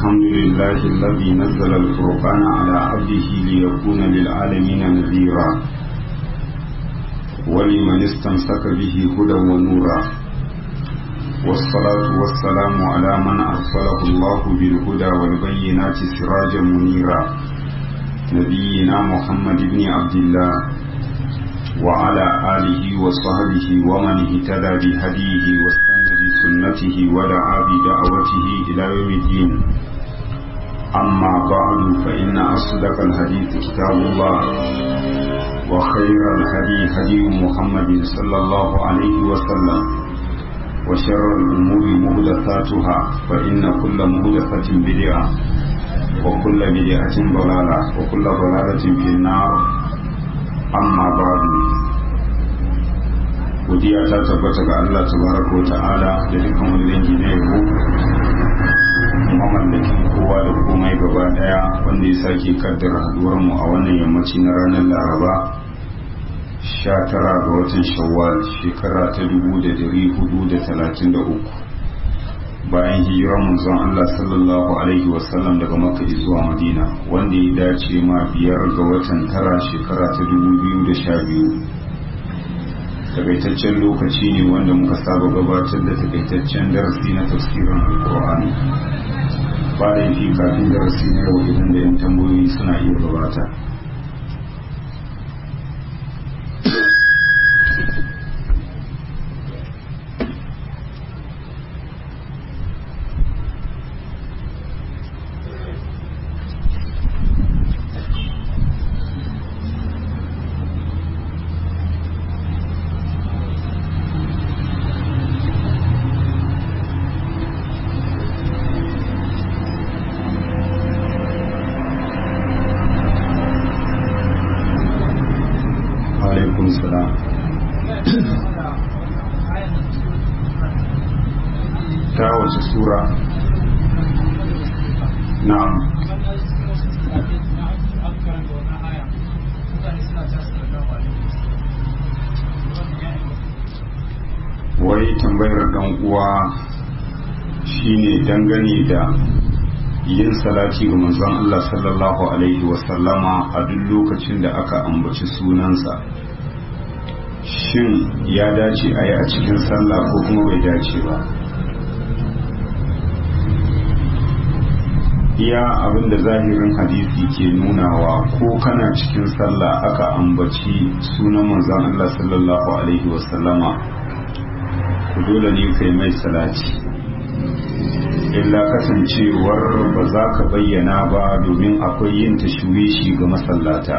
الحمد لله الذي نزل الفرقان على عبده ليكون للعالمين نذيرا ولمن استمسك به هدى ونورا والصلاة والسلام على من أرسله الله بالهدى والبينات سراجا منيرا نبينا محمد بن عبد الله وعلى آله وصحبه ومن اهتدى بهديه واستنى بسنته ودعا بدعوته إلى يوم الدين أما بعد فإن أصدق الحديث كتاب الله وخير الهدي هدي محمد صلى الله عليه وسلم وشر الأمور محدثاتها فإن كل محدثة بدعة وكل بدعة ضلالة وكل ضلالة في النار amma ba'du godiya ta tabbata ga Allah tabaraka wa ta'ala da dukkan wani dangi na yabo mamallakin kowa da komai gaba daya wanda ya sake kaddara haduwar mu a wannan yammaci na ranar Laraba 19 ga watan Shawwal shekara ta 1433 bayan hijirar manzon Allah sallallahu alaihi wasallam daga Makka zuwa Madina wanda ya dace ma 5 ga watan tara shekara ta 2012 takaitaccen lokaci ne wanda muka saba gabatar da takaitaccen darasi na tafsirin Alkur'ani ba da yi kafin darasi na yau idan da yan tambayoyi suna iya gabata. Ta wace sura? Na'am. Wai tambayar dan uwa shine dangane da yin salati ga manzon Allah sallallahu alaihi wasallama a duk lokacin da aka ambaci sunansa. Shin ya dace a yi a cikin sallah ko kuma bai dace ba? Iya abinda zahirin hadisi ke nunawa ko kana cikin sallah aka ambaci sunan manzon Allah sallallahu alaihi wasallama ku dole ne kai mai salati, illa kasancewar ba za ka bayyana ba domin akwai yin tashwishi ga masallata,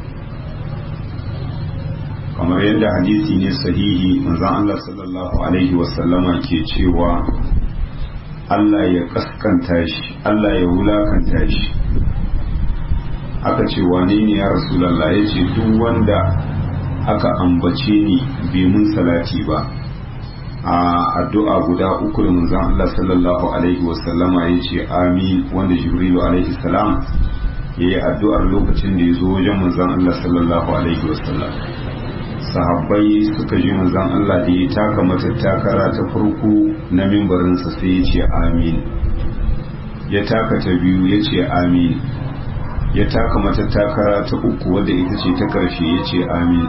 kamar yadda hadisi ne sahihi manzon Allah sallallahu alaihi wasallama ke cewa Allah ya kaskanta shi, Allah ya wulakanta shi. Aka ce wane ne ya Rasulullah? Ya ce duk wanda aka ambace ni bai mun salati ba. A addu'a guda uku da manzon Allah sallallahu alaihi wasallama ya ce amin, wanda Jibrilu alaihi salam ya yi addu'ar lokacin da ya zo wajen manzon Allah sallallahu alaihi wasallam. Sahabbai suka ji manzon Allah da ya taka matattakara ta farko na mimbarinsa sai ya ce amin, ya taka ta biyu ya ce amin, ya taka matattakara ta uku wadda ita ce ta karshe ya ce amin.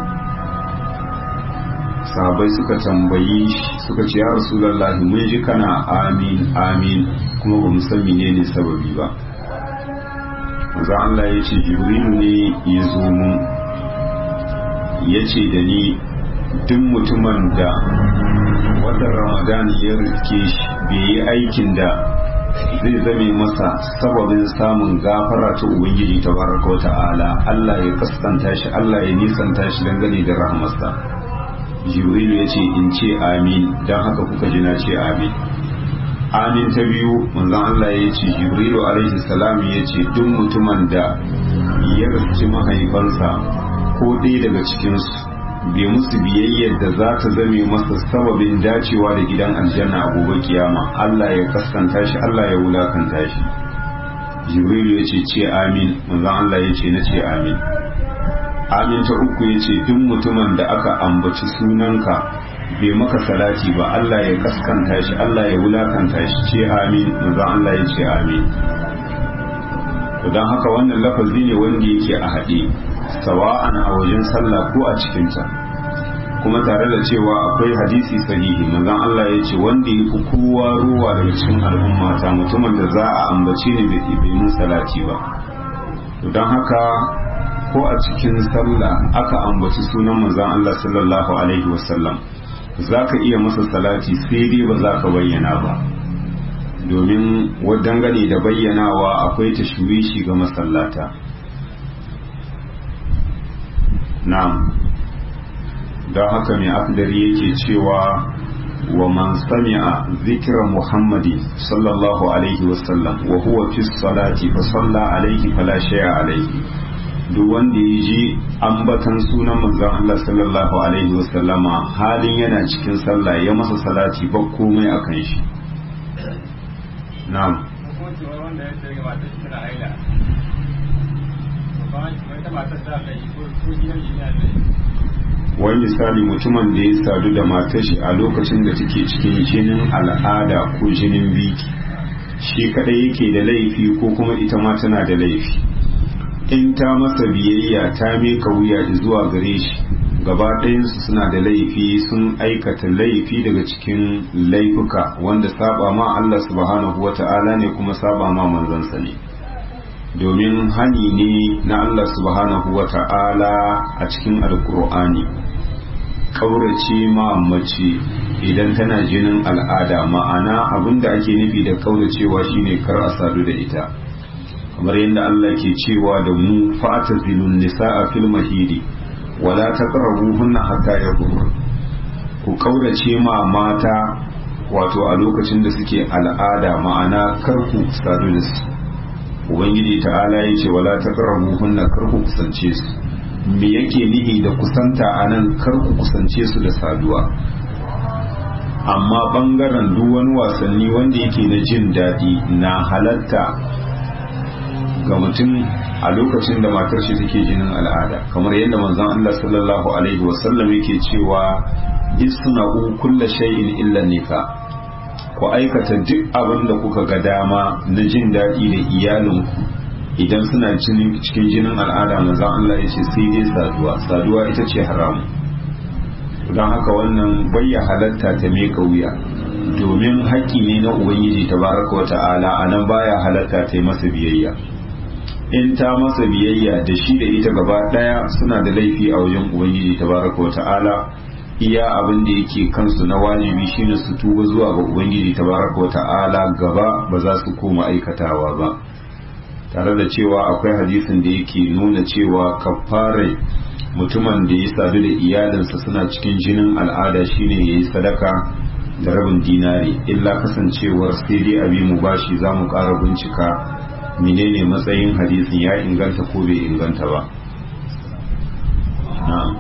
Sahabbai suka tambayi suka ce ya Rasulullahi mun ji kana amin amin kuma ba mu san menene sababi ba. Manzon Allah ya ce Jibrilu ne ya zo mun ya ce da ni duk mutumin da watan Ramadan ya riske shi bai yi aikin da zai zame masa sababin samun gafara ta Ubangiji tabaraka wa ta'ala, Allah ya kaskanta shi, Allah ya nisanta shi dangane da rahmarsa. Jibrilu ya ce in ce amin, don haka kuka ji na ce amin. Amin ta biyu manzon Allah ya ce Jibrilu alaihi salam ya ce duk mutumin da ya riske mahaifansa ko ɗaya daga cikinsu bai musu biyayyar da za ta zame masa sababin dacewa da gidan aljanna a gobe kiyama, Allah ya kaskanta shi, Allah ya wulakanta shi. Jibrilu ya ce amin, manzon Allah ya ce na ce amin. Amin ta uku ya ce duk mutumin da aka ambaci sunanka bai maka salati ba, Allah ya kaskanta shi, Allah ya wulakanta shi. Ce amin, manzon Allah ya ce amin. don haka wannan lafazi ne wanda yake a haɗe sawa'an a wajen sallah ko a cikinta, kuma tare da cewa akwai hadisi sahihi manzon Allah ya ce wanda ya fi kowa ruwa daga cikin al'ummata mutumin da za a ambace ni bai mun salati ba. Don haka ko a cikin sallah aka ambaci sunan manzon Allah sallallahu alaihi wasallam za ka iya masa salati sai dai ba za ka bayyana ba, domin dangane da bayyanawa akwai tashwishi ga masallata. na'am, don haka mai akdari yake cewa wa man sami'a zikra muhammadin sallallahu alaihi wasallam wa huwa fi salati fa salla alaihi fala shay'a alaihi, duk wanda ya ji ambatan sunan manzon Allah sallallahu alaihi wasallama halin yana cikin sallah ya masa salati ba komai akan shi. na'am, wani misali mutumin da ya sadu da matar shi a lokacin da take cikin jinin al'ada ko jinin biki, shi kadai yake da laifi ko kuma ita ma tana da laifi? in ta masa biyayya ta mika wuya zuwa gare shi, gaba ɗayansu suna da laifi, sun aikata laifi daga cikin laifuka wanda saba ma Allah subhanahu wata'ala ne kuma saba ma manzansa ne, domin hani ne na Allah subhanahu wata'ala a cikin alkur'ani kaurace ma mace idan tana jinin al'ada, ma'ana abinda ake nufi da kauracewa shine kar a sadu da ita, kamar yadda Allah ke cewa da mu fa'tazilun nisaa fil mahidi wala taqrabuhunna hatta yahur, ku kaurace ma mata wato a lokacin da suke al'ada, ma'ana kar ku sadu da su. Ubangiji ta'ala ya ce wala taqrabuhunna, kar ku kusance su. Me yake nihi da kusanta anan? Kar ku kusance su da saduwa. Amma bangaren duk wani wasanni wanda yake na jin daɗi na halatta ga mutum a lokacin da matar shi take jinin al'ada, kamar yadda manzon Allah sallallahu alaihi wasallam yake cewa isna'u kulla shay'in illa nikah, ku aikata duk abin da kuka ga dama na jin daɗi da iyalinku idan suna cikin jinin al'ada. manzon Allah ya ce sai dai saduwa ita ce haramu. don haka wannan bayya halatta ta meka wuya, domin haƙƙi ne na ubangiji tabaraka wa ta'ala, anan baya halatta ta yi masa biyayya. in ta masa biyayya da shi da ita gaba ɗaya suna da laifi a wajen ubangiji tabaraka wa ta'ala. iya abin da yake kansu na wajibi shine su tuba zuwa ga ubangiji tabaraka wa ta'ala, gaba ba za su koma aikatawa ba, tare da cewa akwai hadisin da yake nuna cewa kafarai mutumin da ya sadu da iyalinsa suna cikin jinin al'ada shine yayi sadaka da rabin dinari, illa kasancewar sai dai abi mu bashi za mu ƙara bincika menene matsayin hadisin, ya inganta ko bai inganta ba. na'am,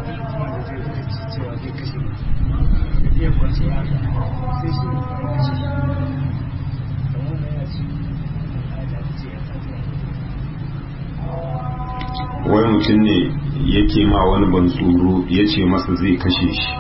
wani mutum ne yake ma wani bantsoro ya ce masa zai kashe shi,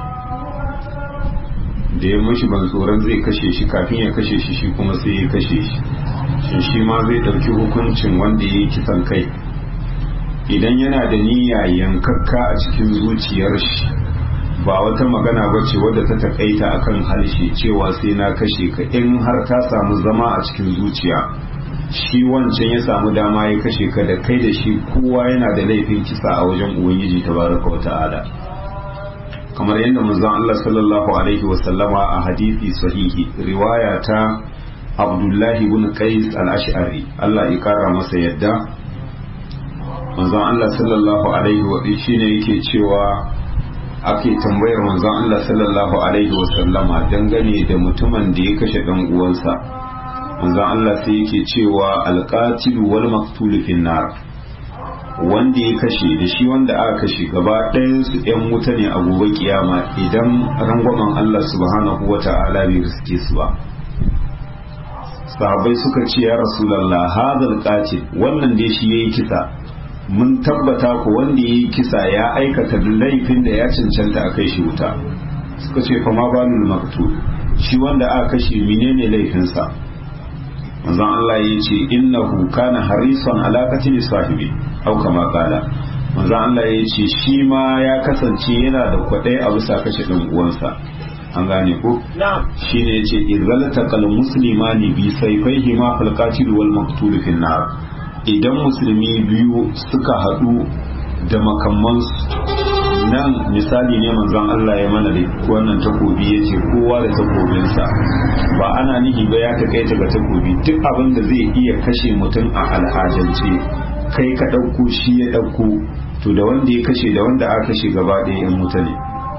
da ya mashi bantsoron zai kashe shi, kafin ya kashe shi shi kuma sai ya kashe shi. shin shi ma zai ɗauki hukuncin wanda ya yi kisan kai? idan yana da niyya yankakka a cikin zuciyar shi, ba wata magana ba ce wadda ta takaita akan harshe cewa sai na kashe ka, in har ta samu zama a cikin zuciya, shi wancan ya samu dama ya kashe ka, da kai da shi kowa yana da laifin kisa a wajen ubangiji tabaraka wa ta'ala, kamar yadda manzon Allah sallallahu alaihi wa sallama a hadisi sahihi riwaya ta Abdullahi ibn Qais al-Ash'ari, Allah ya kara masa yadda, manzon Allah sallallahu alaihi wa shine yake cewa ake tambayar manzon Allah sallallahu alaihi wa sallama dangane da mutumin da ya kashe dan uwansa. manzon Allah sai yake cewa alqatilu wal maqtulu fin nar, wanda ya kashe da shi wanda aka kashe gaba ɗayan su ƴan wuta ne a gobe kiyama idan rangwamen Allah subhanahu wata'ala bai riske su ba. Sahabbai suka ce ya rasulullah hadal qatil, wannan dai shi yayi kisa, mun tabbata ko wanda yayi kisa ya aikata laifin da ya cancanta a kai shi wuta. Suka ce fa ma balul maqtul, shi wanda aka kashe menene laifinsa? manzon Allah ya ce innahu kana harisan ala qatli sahibi au kama qala manzon Allah ya ce shi ma ya kasance yana da kwadai a bisa kashe dan uwansa an gane ko shine yace idzalata kal muslimani bi sayfaihi ma fal qatil wal maqtul fi nar idan musulmi biyu suka hadu da makamansu nan misali ne manzon Allah ya mana da wannan takobi yace kowa da takobinsa ba ana nihi ba ya takaita ga takobi duk abin da zai iya kashe mutum a al'adance kai ka dauko shi ya dauko to da wanda ya kashe da wanda aka kashe gaba ɗaya yan mutane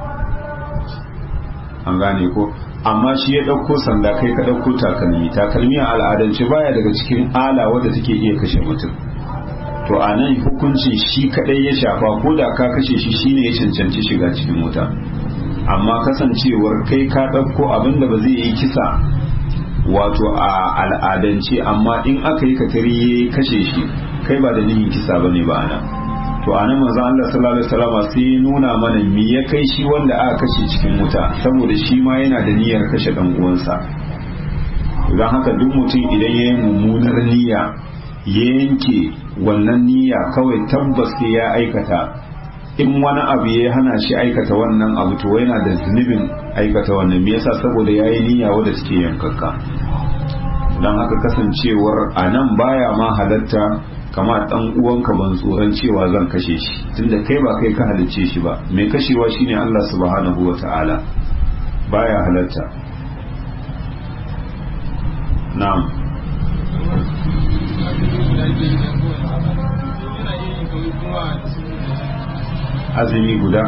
an gane ko amma shi ya dauko sanda kai ka dauko takalmi a al'adance baya daga cikin ala wadda take iya kashe mutum to a nan hukuncin shi kadai ya shafa ko da ka kashe shi shine ya cancanci shiga cikin wuta amma kasancewar kai ka dauko abinda ba zai yi kisa wato a al'adance amma in aka yi katari ya kashe shi kai ba da nihin kisa bane ba ana to anan manzo Allah sallallahu alaihi wasallam sai nuna mana me ya kai shi wanda aka kashe cikin wuta saboda shi ma yana da niyyar kashe dan uwansa don haka duk mutum idan ya yi mummunar niyya ya yanke wannan niyya kawai tabbas sai ya aikata in wani abu ya hana shi aikata wannan abu to yana da zunubin aikata wannan me yasa saboda ya yi niyya wadda take yankakka don haka kasancewar a nan baya ma halatta kama dan uwanka ban tsoron cewa zan kashe shi tunda kai ba kai ka halicce shi ba mai kashewa shine Allah subhanahu wata'ala baya halatta na'am azumi guda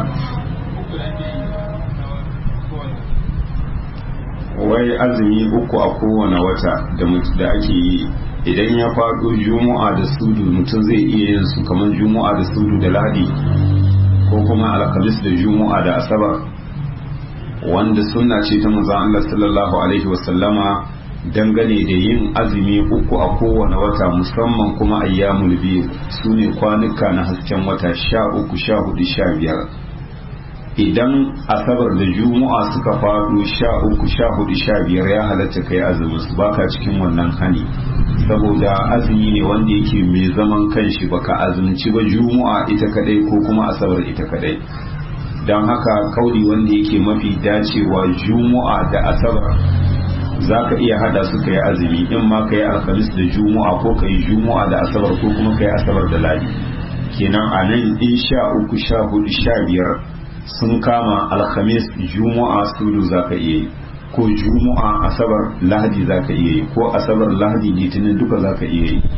wai azumi uku a kowane wata da ake yi idan ya faɗo juma'a da sudu mutum zai iya yin su kamar juma'a da sudu da lahadi ko kuma alkalis da juma'a da asabar wanda sunna ce ta manzon Allah sallallahu alaihi wasallama dangane da yin azumi uku a kowane wata musamman kuma ayyamul biyu sune kwanuka na hasken wata 13 14 15 idan asabar da juma'a suka faɗo 13 14 15 ya halatta kai azumin su baka cikin wannan hani saboda azumi ne wanda yake mai zaman kanshi baka azumci ba juma'a ita kadai ko kuma asabar ita kadai don haka kauli wanda yake mafi dacewa juma'a da asabar za ka iya hada su kai azumi in ma ka yi alhamis da juma'a ko ka yi juma'a da asabar ko kuma ka yi asabar da ladi kenan a nan in 13 14 15 sun kama alhamis juma'a sudu za ka iya yi ko juma'a asabar lahadi za ka iya yi ko asabar lahadi litinin duka za ka iya yi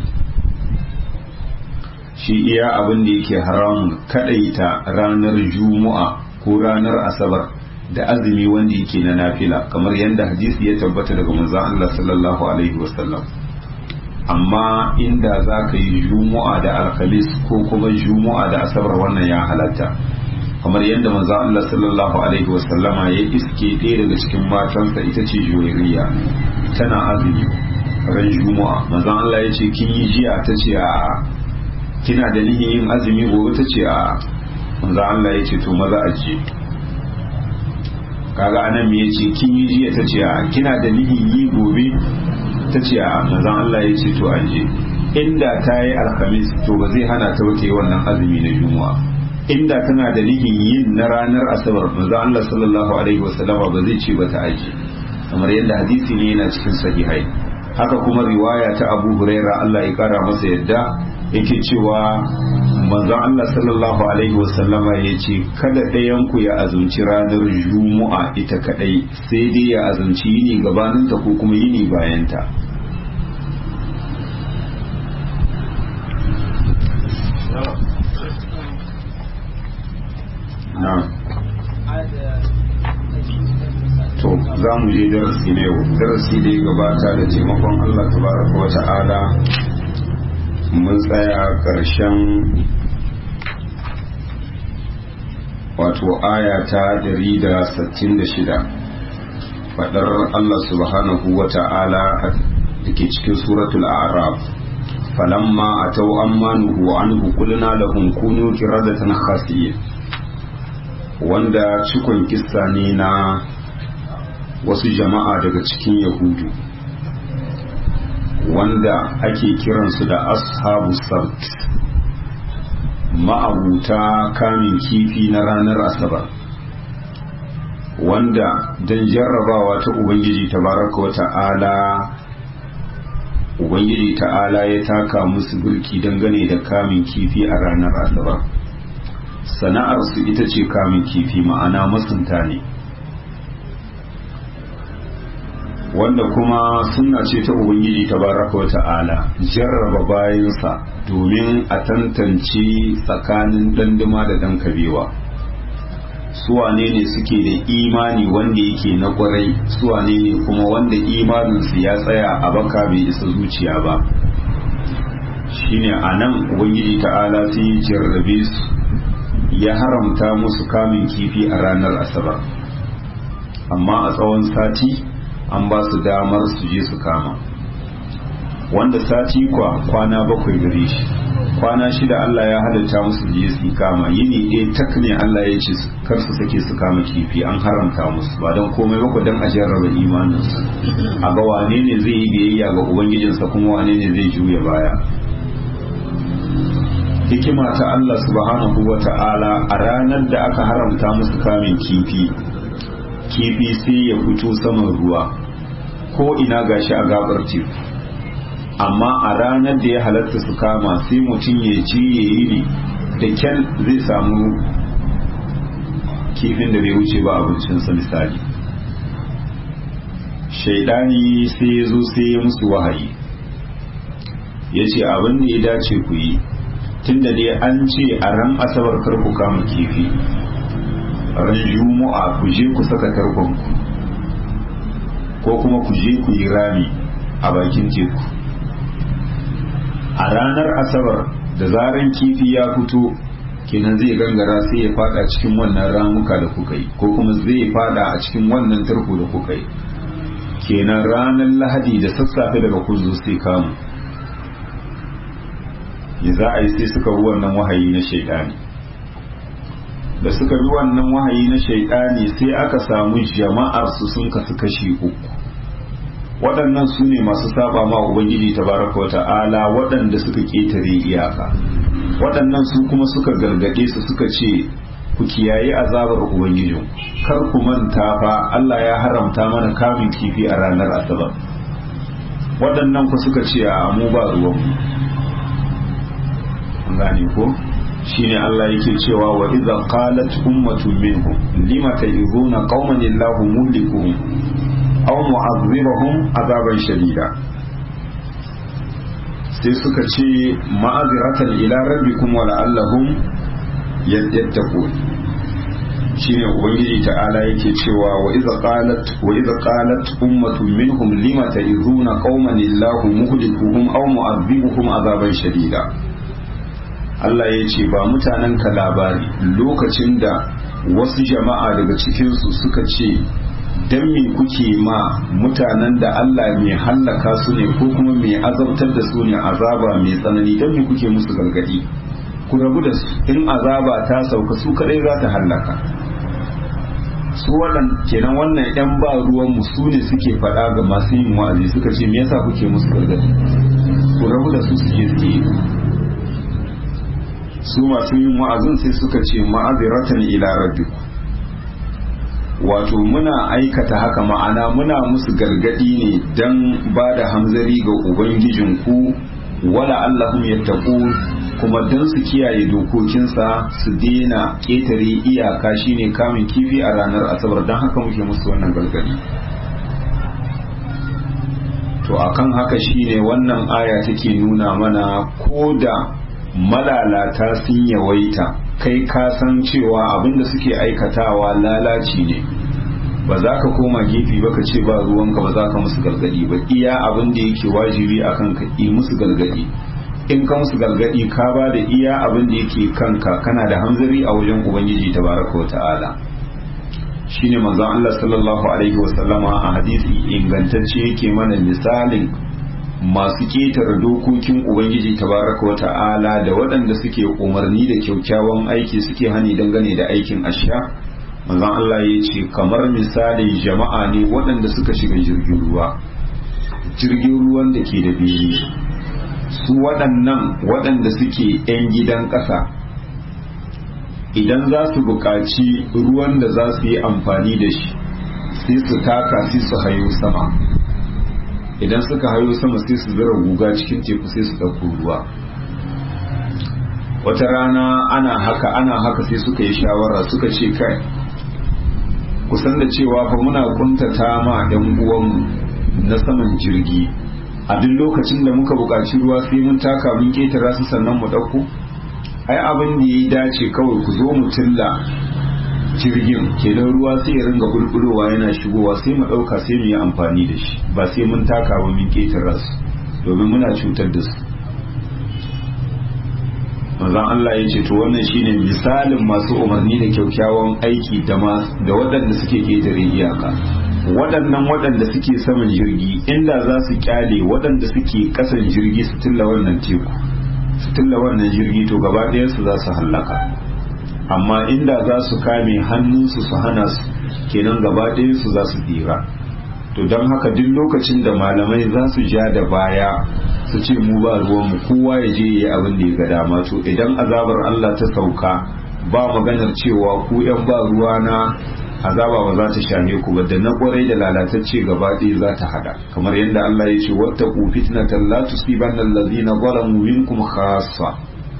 shi iya abin da yake haramun kadaita ranar juma'a ko ranar asabar da azumi wanda yake na nafila kamar yadda hadisi ya tabbata daga manzon Allah sallallahu alaihi wasallam amma inda za ka yi juma'a da alhamis ko kuma juma'a da asabar wannan ya halatta kamar yadda manzon Allah sallallahu alaihi wasallama ya iske ɗaya daga cikin matansa ita ce Juwairiya tana azumi ran juma'a manzon Allah ya ce kin yi jiya ta ce a kina da niyyar yin azumi gobe ta ce a manzon Allah ya ce to maza a je kaga anan me yace kin yi jiya ta ce a kina da niyyar yi gobe ta ce a manzon Allah ya ce to an je inda ta yi alhamis to ba zai hana ta wuce wannan azumi na juma'a inda tana da nihin yin na ranar asabar manzo Allah sallallahu alaihi wasallam ba zai ce ba ta aje kamar yadda hadisi ne yana cikin sahihai haka kuma riwaya ta Abu Huraira Allah ya kara masa yadda yake cewa manzo Allah sallallahu alaihi wasallama yace kada ɗayan ku ya azumci ranar juma'a ita kadai sai dai ya azumci yini gabaninta ko kuma yini bayanta to za mu je darasi ne darasi da ya gabata da taimakon Allah tabaraka wa ta'ala mun tsaya ƙarshen wato aya ta 166 fadar Allah subhanahu wa ta'ala da ke cikin suratul a'raf falamma atau ammanuhu anhu qulna lahum kunu qiradatan khasiyyin wanda cikon kissa ne na wasu jama'a daga cikin yahudu wanda ake kiransu da ashabu sabt, ma'abuta kamin kifi na ranar asabar, wanda don jarrabawa ta ubangiji tabaraka wa ta'ala, ubangiji ta'ala ya taka musu birki dangane da kamin kifi a ranar asabar. Sana'arsu ita ce kamin kifi, ma'ana masunta ne, wanda kuma sunna ce ta ubangiji tabaraka wa ta'ala jarraba bayansa domin a tantance tsakanin danduma da dan kabewa. Suwane ne suke da imani wanda yake na kwarai, suwane ne kuma wanda imaninsu ya tsaya a baka bai isa zuciya ba. Shine a nan ubangiji ta'ala sai jarrabe su, ya haramta musu kamin kifi a ranar asabar, amma a tsawon sati an ba su damar su je su kama, wanda sati kwana 7 gare shi, kwana 6 Allah ya halitta musu je su kama, yini ɗaya tak ne Allah ya ce kar su sake su kama kifi, an haramta musu ba don komai ba don a jarraba imaninsu, a ga wane ne zai yi biyayya ga ubangijinsa kuma wane ne zai juya baya. Hikima ta Allah subhanahu wa ta'ala, a ranar da aka haramta musu kamin kifi sai ya fito saman ruwa ko ina gashi a gabar teku, amma a ranar da ya halatta su kama sai mutum ya ji ya yi ne da kyan zai samu kifin da bai wuce ba abincinsa. Misali, shaidani sai ya zo sai ya musu wahayi, ya ce abin da ya dace ku yi, tunda dai an ce a ran asabar kar ku kama kifi, ran juma'a ku je ku saka tarkonku ko kuma ku je ku yi rami a bakin teku. A ranar asabar da zaran kifi ya fito kenan zai gangara sai ya fada cikin wannan ramuka da kuka yi, ko kuma zai fada a cikin wannan tarko da kuka yi. Kenan ranar lahadi da sassafe daga kun zo sai kamu, ya za a yi sai suka bi wannan wahayi na shaidani. Da suka bi wannan wahayi na shaidani sai aka samu jama'ar su sun kasu kashi 3. Waɗannan su ne masu saba ma ubangiji tabaraka wa ta'ala, waɗanda suka ƙetare iyaka. Waɗannan su kuma suka gargaɗe su suka ce ku kiyaye azabar ubangijin, kar ku manta fa Allah ya haramta mana kamun kifi a ranar asabar. Waɗannan ku suka ce a mu ba ruwanmu. An gane ko? Shine Allah yake cewa wa idza qalat ummatun minhum lima ta'izuna qauman illahu mulikuhum aw mu'adhibuhum azaban shadida. Sai suka ce ma'aziratan ila rabbikum wa la'allahum yattaqun. Shine ubangiji ta'ala yake cewa wa idza qalat ummatun minhum lima ta'izuna qauman illahu muhlikuhum aw mu'adhibuhum azaban shadida. Allah ya ce ba mutanen ka labari lokacin da wasu jama'a daga cikinsu suka ce dan me kuke ma mutanen da Allah mai hallaka su ne ko kuma mai azabtar da su ne azaba mai tsanani, dan me kuke musu gargadi, ku rabu da su, in azaba ta sauka su kadai za ta hallaka su. Kenan wannan yan ba ruwan mu su ne suke faɗa ga masu yin wa'azi, suka ce me yasa kuke musu gargadi, ku rabu da su suke su masu yin wa'azin sai suka ce ma'aziratan ila rabbikum, wato muna aikata haka, ma'ana muna musu gargadi ne dan ba da hamzari ga ubangijinku, wala allahum yattaqun, kuma dan su kiyaye dokokinsa su daina ƙetare iyaka shine kamun kifi a ranar asabar, dan haka muke musu wannan gargadi. To akan haka shine wannan aya take nuna mana, ko da malalata sun yawaita kai ka san cewa abinda suke aikatawa lalaci ne, ba za ka koma gefe ba ka ce ba ruwanka, ba za ka musu gargadi ba. Iya abin da yake wajibi akan ka yi musu gargadi, in ka musu gargadi ka ba da iya abin da yake kanka, kana da hanzari a wajen ubangiji tabaraka wa ta'ala. Shine manzon Allah sallallahu alaihi wasallama a hadisi ingantacce yake mana misalin masu ketare dokokin ubangiji tabaraka wa ta'ala da waɗanda suke umarni da kyaukyawan aiki suke hani dangane da aikin asha. Manzon Allah ya ce kamar misalin jama'a ne waɗanda suka shiga jirgin ruwa, jirgin ruwan da ke da bene su waɗannan waɗanda suke 'yan gidan ƙasa idan za su buƙaci ruwan da za su yi amfani da shi sai su taka sai su hayo sama, idan suka hayo sama sai su zira guga cikin teku sai su ɗauko ruwa. Wata rana ana haka sai suka yi shawara suka ce kai kusan da cewa fa muna kuntata ma ɗan uwanmu na saman jirgi, a duk lokacin da muka buƙaci ruwa sai mun taka mun ƙetara su sannan mu ɗauko. Ai abin da ya dace kawai ku zo mu tilla jirgin kenan ruwa sai ya ringa bulbulowa yana shigowa sai mu ɗauka sai mu yi amfani da shi, ba sai mun taka ba mun ƙetara su domin muna cutar da su. manzon Allah ya ce to wannan shine misalin masu umarni da kyakkyawan aiki da waɗanda suke ƙetare iyaka. Waɗanda suke saman jirgi inda za su kyale waɗanda suke ƙasan jirgi su tilla wannan teku su tilla wannan jirgi to gaba ɗaya su za su hallaka, amma inda za su kame hannunsu su hana su kenan gaba ɗaya su za su tsira. To don haka duk lokacin da malamai za su ja da baya su ce mu ba ruwanmu kowa ya je yi abin da ya ga dama, to idan azabar Allah ta sauka ba maganar cewa ku yan ba ruwa na azaba ba za ta shame ku ba, da na kwarai da lalatacce gaba ɗaya za ta hada, kamar yadda Allah ya ce wattaqu fitnatan la tusibanna allazina zalamu minkum khassa.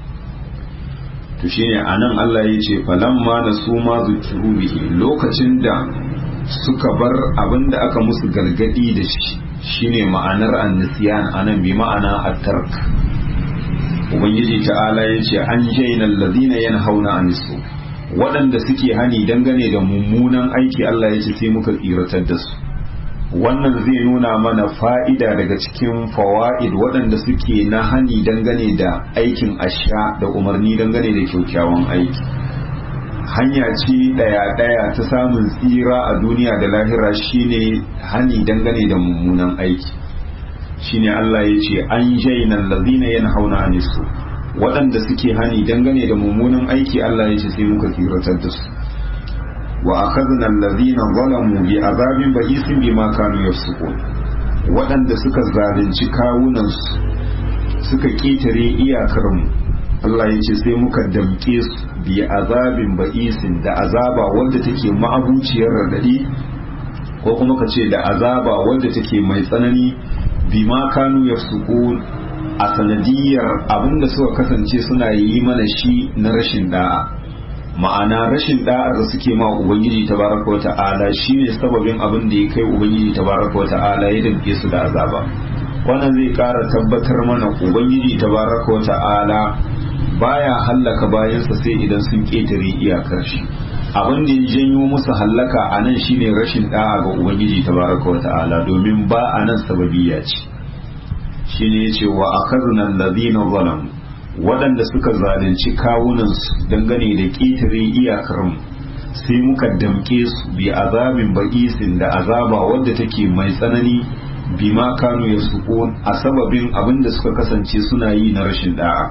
to shine anan Allah ya ce falamma nasu ma zukiru bihi, lokacin da suka bar abin da aka musu gargadi da shi shine ma'anar annisiyan anan bi ma'ana at-tark. Ubangiji ta'ala ya ce an jaina allazina yanhauna anisu, waɗanda suke hani dangane da mummunan aiki Allah ya ce sai muka tsiratar da su. Wannan zai nuna mana fa'ida daga cikin fawa'id waɗanda suke na hani dangane da aikin asha da umarni dangane da kyakkyawan aiki. Hanya ce ɗaya ta samun tsira a duniya da lahira shine hani dangane da mummunan aiki. Shine Allah ya ce an jaina allazina yanhauna anisu, waɗanda suke hani dangane da mummunan aiki Allah ya ce sai muka tsiratar da su. Wa akhadna allazina zalamu bi azabin ba'isin bima kanu yafsukun, waɗanda suka zalunci kawunan su suka ketare iyakar mu Allah ya ce sai muka damke su bi azabin ba'isin, da azaba wanda take ma'abuciyar radadi, ko kuma ka ce da azaba wanda take mai tsanani bima kanu yafsukun, a sanadiyar abinda suka kasance suna yi mana shi na rashin da'a. Ma'ana rashin da'ar da suke ma ubangiji tabaraka wa ta'ala shine sababin abin da ya kai ubangiji tabaraka wa ta'ala ya damke su da azaba. Wannan zai kara tabbatar mana ubangiji tabaraka wa ta'ala baya hallaka bayansa sai idan sun ketare iyakar shi. Abin da ya janyo musu hallaka a nan shine rashin da'a ga ubangiji tabaraka wa ta'ala, domin ba a nan sababiyya ce. Shine yace wa akhadna allazina zalamu, waɗanda suka zalunci kawunansu dangane da ƙetare iyakarmu sai muka damƙe su bi azabin ba'isin, da azaba wadda take mai tsanani bima kanu yasqun, a sababin abin da suka kasance suna yi na rashin da'a.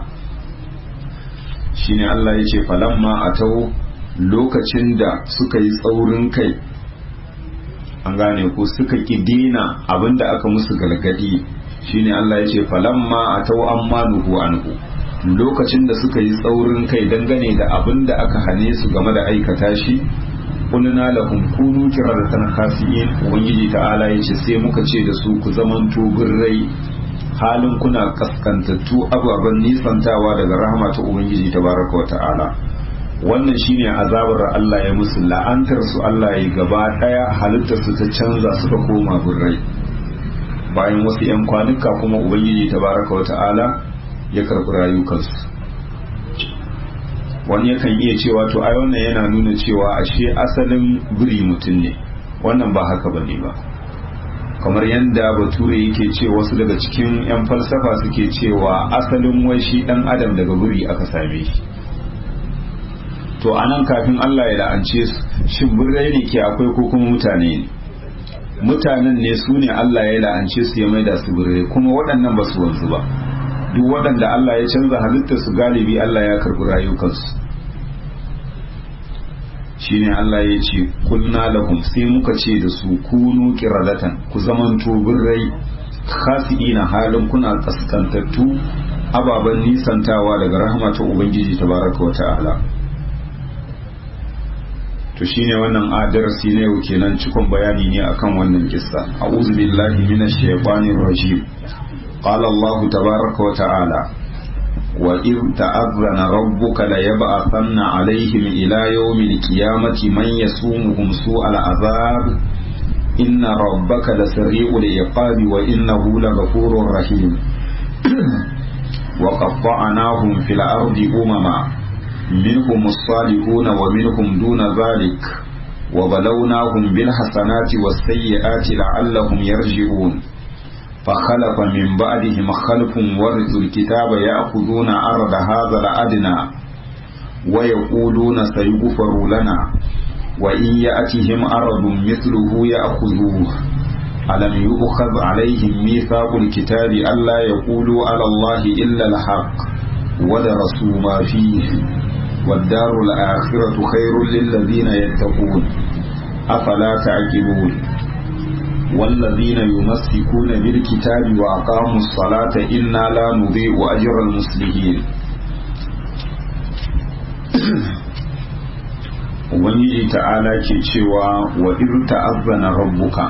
Shine Allah ya ce falamma atau, lokacin da suka yi tsaurin kai, an gane ko suka ki dena abin da aka musu gargadi. Shine Allah ya ce falamma atau amma nuhu anhu, lokacin da suka yi tsaurin kai dangane da abin da aka hane su game da aikata shi, kulna lahum kunu qiradatan khasiin, ubangiji ta'ala yace sai muka ce da su ku zamanto birrai halin kuna kaskantattu ababen nisantawa daga rahama ta ubangiji tabaraka wa ta'ala. Wannan shine azabar Allah ya musu, la'antar su Allah ya gaba daya, halittar su ta canza suka koma birrai. Bayan wasu 'yan kwanuka kuma ubangiji tabaraka wa ta'ala ya karɓi rayukansu. Wani yakan iya cewa to ai wannan yana nuna cewa ashe asalin biri mutum ne. Wannan ba haka bane ba, kamar yadda bature yake ce, wasu daga cikin 'yan falsafa suke cewa asalin wai shi dan adam daga biri aka same shi. To anan kafin Allah ya la'ance su, shin birrai ne ke akwai ko kuma mutane ne? Mutanen ne su ne Allah ya la'ance su ya maida su birrai, kuma waɗannan ba su wanzu ba. Duk waɗanda Allah ya canza halittar su galibi Allah ya karɓi rayukansu. Shine Allah ya ce kulna lahum, sai muka ce da su kunu qiradatan, ku zamanto birrai khasi'ina halin kuna kaskantattu ababen nisantawa daga rahama ta ubangiji tabaraka wa ta'ala. to shine wannan darasi ne yau kenan cikon bayani ne akan wannan kissa. a'udhu billahi minash shaitanir rajim. qala Allah tabaraka wa ta'ala wa idh ta'azzana rabbuka la yab'athanna 'alayhim ila yawmil qiyamati man yasumuhum su'al 'adhab inna rabbaka lasari'ul iqabi wa innahu laghafurur rahim. wa qatta'nahum fil ardi umama minhum as-salihun wa minhum duna dhalik wa balawnahum bil hasanati was sayyiati la'allahum yarji'un. فخلف من بعدهم خلف ورثوا الكتاب يأخذون أرض هذا الأدنى ويقولون سيغفر لنا وإن يأتهم أرض مثله يأخذوه ألم يؤخذ عليهم ميثاق الكتاب ألا يقولوا على الله إلا الحق ودرسوا ما فيه والدار الآخرة خير للذين يتقون أفلا تعقلون والذين يمسكون بالكتاب وأقاموا الصلاة إنا لا نضيع أجر المصلحين. Ubangiji ta'ala ke cewa wa in ta'azzana rabbuka,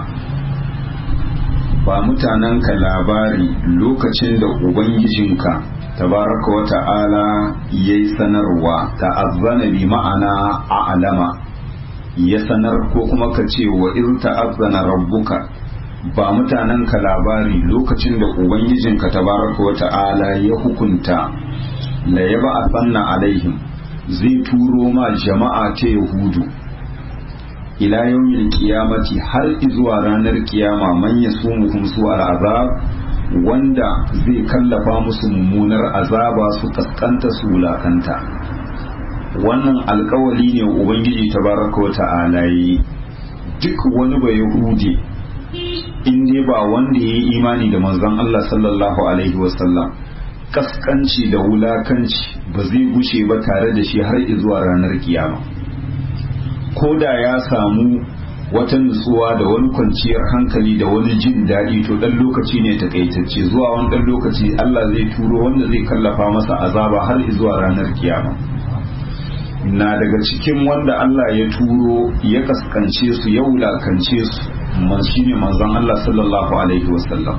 ba mutanenka labari lokacin da ubangijinka tabaraka wa ta'ala yayi sanarwa. Ta'azzana bi ma'ana a'lama, ya sanar, ko kuma ka ce wa in ta'azzana rabbuka, ba mutanenka labari lokacin da ubangijinka tabaraka wa ta'ala ya hukunta la yab'athanna alaihim, zai turo ma jama'a ta yahudu ila yawmil qiyamati, har zuwa ranar kiyama, man yasumuhum su'al azab, wanda zai kallafa musu mummunar azaba su kaskanta su wulakanta. wannan alkawali ne ubangiji tabaraka wa ta'ala yi. Duk wani ba yahudi in dai ba wanda ya yi imani da manzon Allah sallallahu alaihi wasallam, kaskanci da wulakanci ba zai gushe ba tare da shi har zuwa ranar kiyama. ko da ya samu wata nutsuwa da wani kwanciyar hankali da wani jin daɗi, to ɗan lokaci ne takaitacce. zuwa wani ɗan lokaci Allah zai turo wanda zai kallafa masa azaba har zuwa ranar kiyama. Na daga cikin wanda Allah ya turo ya kaskance su ya wulakance su shine manzon Allah sallallahu alaihi wasallam.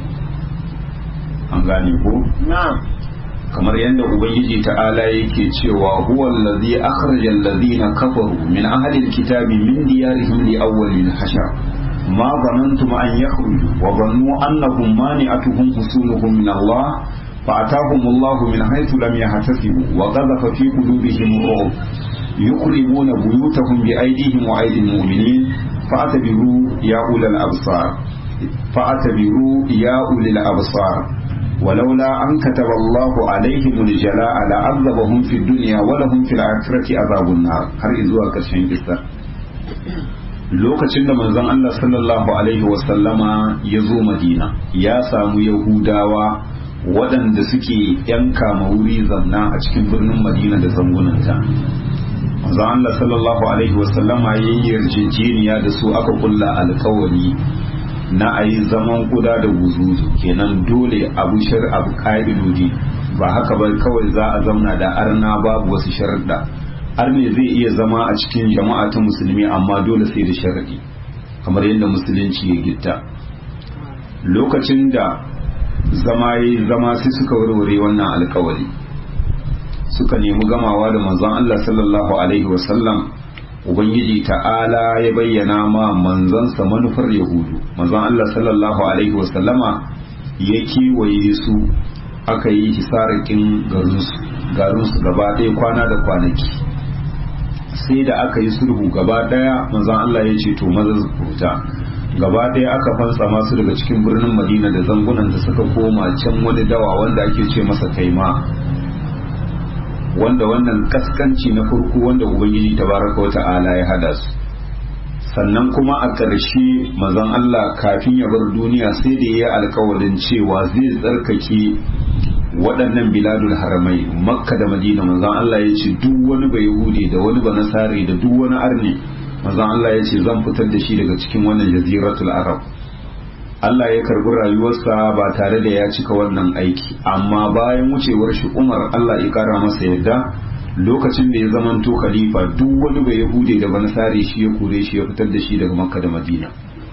an gane ko? na'am. kamar yadda ubangiji ta'ala yake cewa huwa allazi akhraja allazina kafaru min ahli alkitabi min diyarihim li awwalil hashar ma zanantum an yakhruju wa dhannu annahum mani'atuhum husuluhum min Allah فأتاهم الله من حيث لم يحتسبوا وقذف في قلوبهم الرعب يخربون بيوتهم بأيديهم وأيدي المؤمنين فاعتبروا يا أولي الأبصار ولولا أن كتب الله عليهم الجلاء لعذبهم في الدنيا ولهم في الآخرة عذاب النار. har izuwa ƙarshen kissa. lokacin da manzon Allah sallallahu alaihi wasallama ya zo Madina, ya samu Yahudawa waɗanda suke yanka wuri zanna a cikin birnin Madina da zangunanta. manzon Allah sallallahu alaihi wasallama ya yi yarjejeniya da su, aka kulla alkawari na a yi zaman kuda da wuzuzu, kenan dole abu abu ka'idodi, ba haka ba kawai za a zamna da arna babu wasu sharaɗa. arne zai iya zama a cikin jama'a ta musulmi amma dole sai da sharaɗi, kamar yadda musulunci ya gitta. lokacin da zama sai suka warware wannan alkawari, suka nemi gamawa da manzon Allah sallallahu alaihi wasallam. ubangiji ta'ala ya bayyana ma manzansa manufar yahudu. manzon Allah sallallahu alaihi wasallama ya kewaye su, aka yi hisarakin garinsu gaba ɗaya kwana da kwanaki, sai da aka yi sulhu gaba ɗaya. manzon Allah ya ce to maza su fita gaba ɗaya, aka fansa masu daga cikin birnin Madina da zangunan da suka koma can wani dawa wanda ake ce masa kaima, wanda wannan kaskanci na farko wanda ubangiji tabaraka wa ta'ala ya hada su. sannan kuma a ƙarshe manzon Allah kafin ya bar duniya sai da ya alƙawarin cewa zai tsarkake waɗannan biladul haramai, Makka da Madina. manzon Allah ya ce duk wani ba Yahudi da wani ba Nasari da duk wani arne, manzon Allah ya ce zan fitar da shi daga cikin wannan jaziratul arab. Allah ya karbi rayuwarsa ba tare da ya cika wannan aiki, amma bayan wucewar shi Umar Allah ya kara masa yadda lokacin da ya zamanto khalifa duk wani bai Yahude da Banasare shi ya kore shi ya fitar da shi daga Makka da Madina.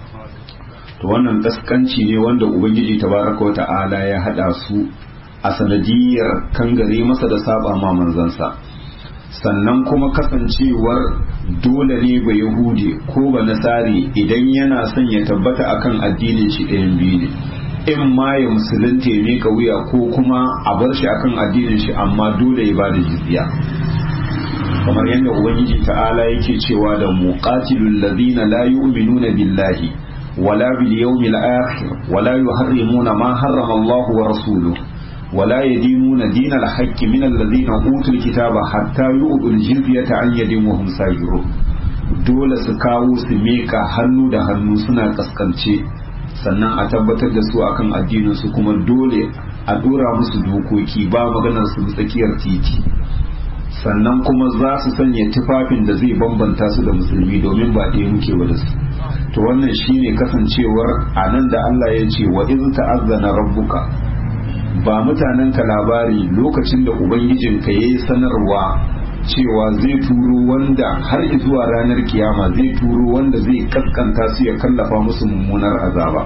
To wannan kaskanci ne wanda Ubangiji tabaraka wa ta'ala ya hada su a sanadiyar kangare masa da saba ma manzansa. Sannan kuma kasancewar dole ne ba Yahude ko ba Nasari idan yana son ya tabbata akan addinin shi ɗayan biyu ne, in ma ya musulunta ne ka wuya ko kuma a bar shi akan addinin shi amma dole ya bada jizya, kamar yadda Ubangiji ta'ala yake cewa da muqatilul ladina la yu'minuna billahi wala bil yawmil akhir wala yuharrimuna ma harrama Allah wa rasuluhu ولا يدينون دين الحق من الذين أوتوا الكتاب حتى يؤتوا الجزية عن يد وهم صاغرون. dole su kawo su meka hannu da hannu suna kaskance sannan a tabbatar da su akan addinin su, kuma dole a dora musu dokoki ba maganar su tsakiyar titi, sannan kuma za su sanya tufafin da zai bambanta su da musulmi domin ba ɗaya muke ba da su. To wannan shine kasancewar anan da Allah ya ce wa iz ta'azzana rabbuka, ba mutanen ka labari lokacin da ubangijinka ya yi sanarwa cewa zai turo wanda har zuwa ranar kiyama zai turo wanda zai kaskanta su ya kallafa musu mummunar azaba,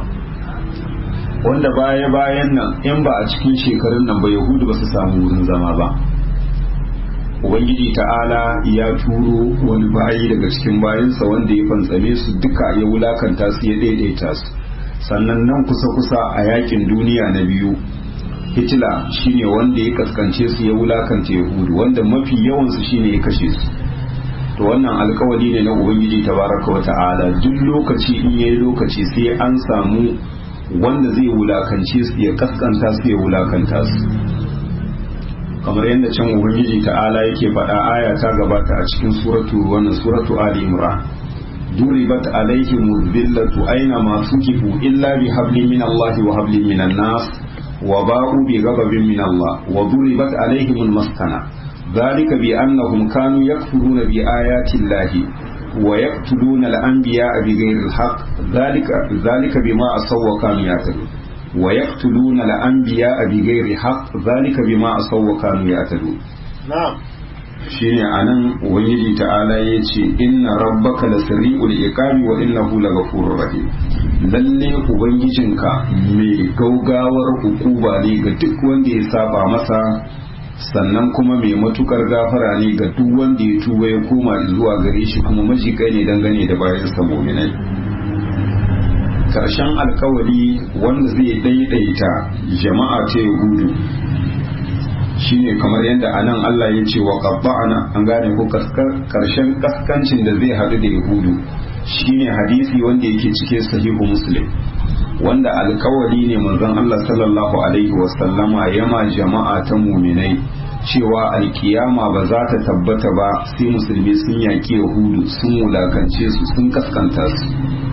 wanda bayan nan in ba a cikin shekarun nan ba Yahudu ba su samu wurin zama ba. Ubangiji ta'ala ya turo wani bayi daga cikin bayansa wanda ya fantsame su duka ya wulakanta su ya daidaita su. Sannan nan kusa a yakin duniya na biyu, Hitler shine wanda ya kaskance su ya wulakanta Yahudu, wanda mafi yawansu shine ya kashe su. To wannan alkawari ne na Ubangiji tabaraka wa ta'ala, duk lokaci in yayi lokaci sai an samu wanda zai wulakance su ya kaskanta su ya wulakanta su, kamar yadda can Ubangiji ta'ala yake faɗa aya ta gabata a cikin suratu Ali Imran, duribat alaihim dhillatu aina ma sukifu illa bi hablin min Allah wa hablin minan nas وباءوا بغضب من الله وضربت عليهم المسكنة ذلك بأنهم كانوا يكفرون بآيات الله ويقتلون الأنبياء بغير الحق ذلك بما عصوا وكانوا يعتدون ويقتلون الأنبياء بغير حق ذلك بما عصوا وكانوا يعتدون. نعم. shine anan ubangiji ta'ala ya ce inna rabbaka lasari'ul iqabi wa innahu laghafurur rahim, lalle ubangijinka mai gaugawar hukuma ne ga duk wanda ya saba masa, sannan kuma mai matukar gafara ne ga duk wanda ya tuba ya koma zuwa gare shi, kuma majikai ne dangane da bayan sa mu'minai. Karshen alkawari wanda zai daidaita jama'a ta Yahudu shine kamar yadda anan Allah ya ce wa qabba'ana, an gane ko karshen kaskancin da zai hadu da Yahudu shine hadisi wanda yake cike sahihu Muslim, wanda alkawari ne manzon Allah sallallahu alaihi wasallama yama jama'a ta muminai cewa alkiyama ba za ta tabbata ba sai musulmi sun yaki Yahudu, sun wulakance su, sun kaskanta su.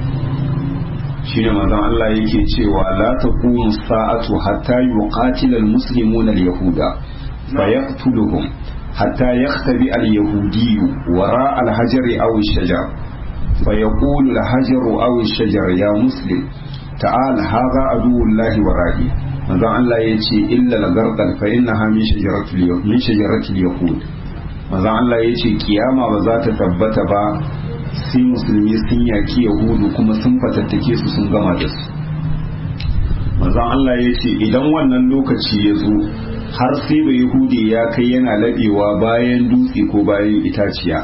shine manzon Allah yake cewa la taqumu sa'atu hatta yuqatila almuslimuna alyahuda fayaqtuluhum hatta yakhtabi alyahudi wara alhajari aw alshajar fayaqulu alhajaru aw alshajar ya muslim ta'al hadha aduwullahi wara'i. manzon Allah yace illa lagarqal fa innaha min shajaratil yahud. manzon Allah yace kiyama ba za ta tabbata ba sai musulmi sun yaki yahudu kuma sun fatattake su sun gama da su. manzon Allah ya ce idan wannan lokaci ya zo har sai ba yahudi ya kai yana laɓewa bayan dutse ko bayan itaciya,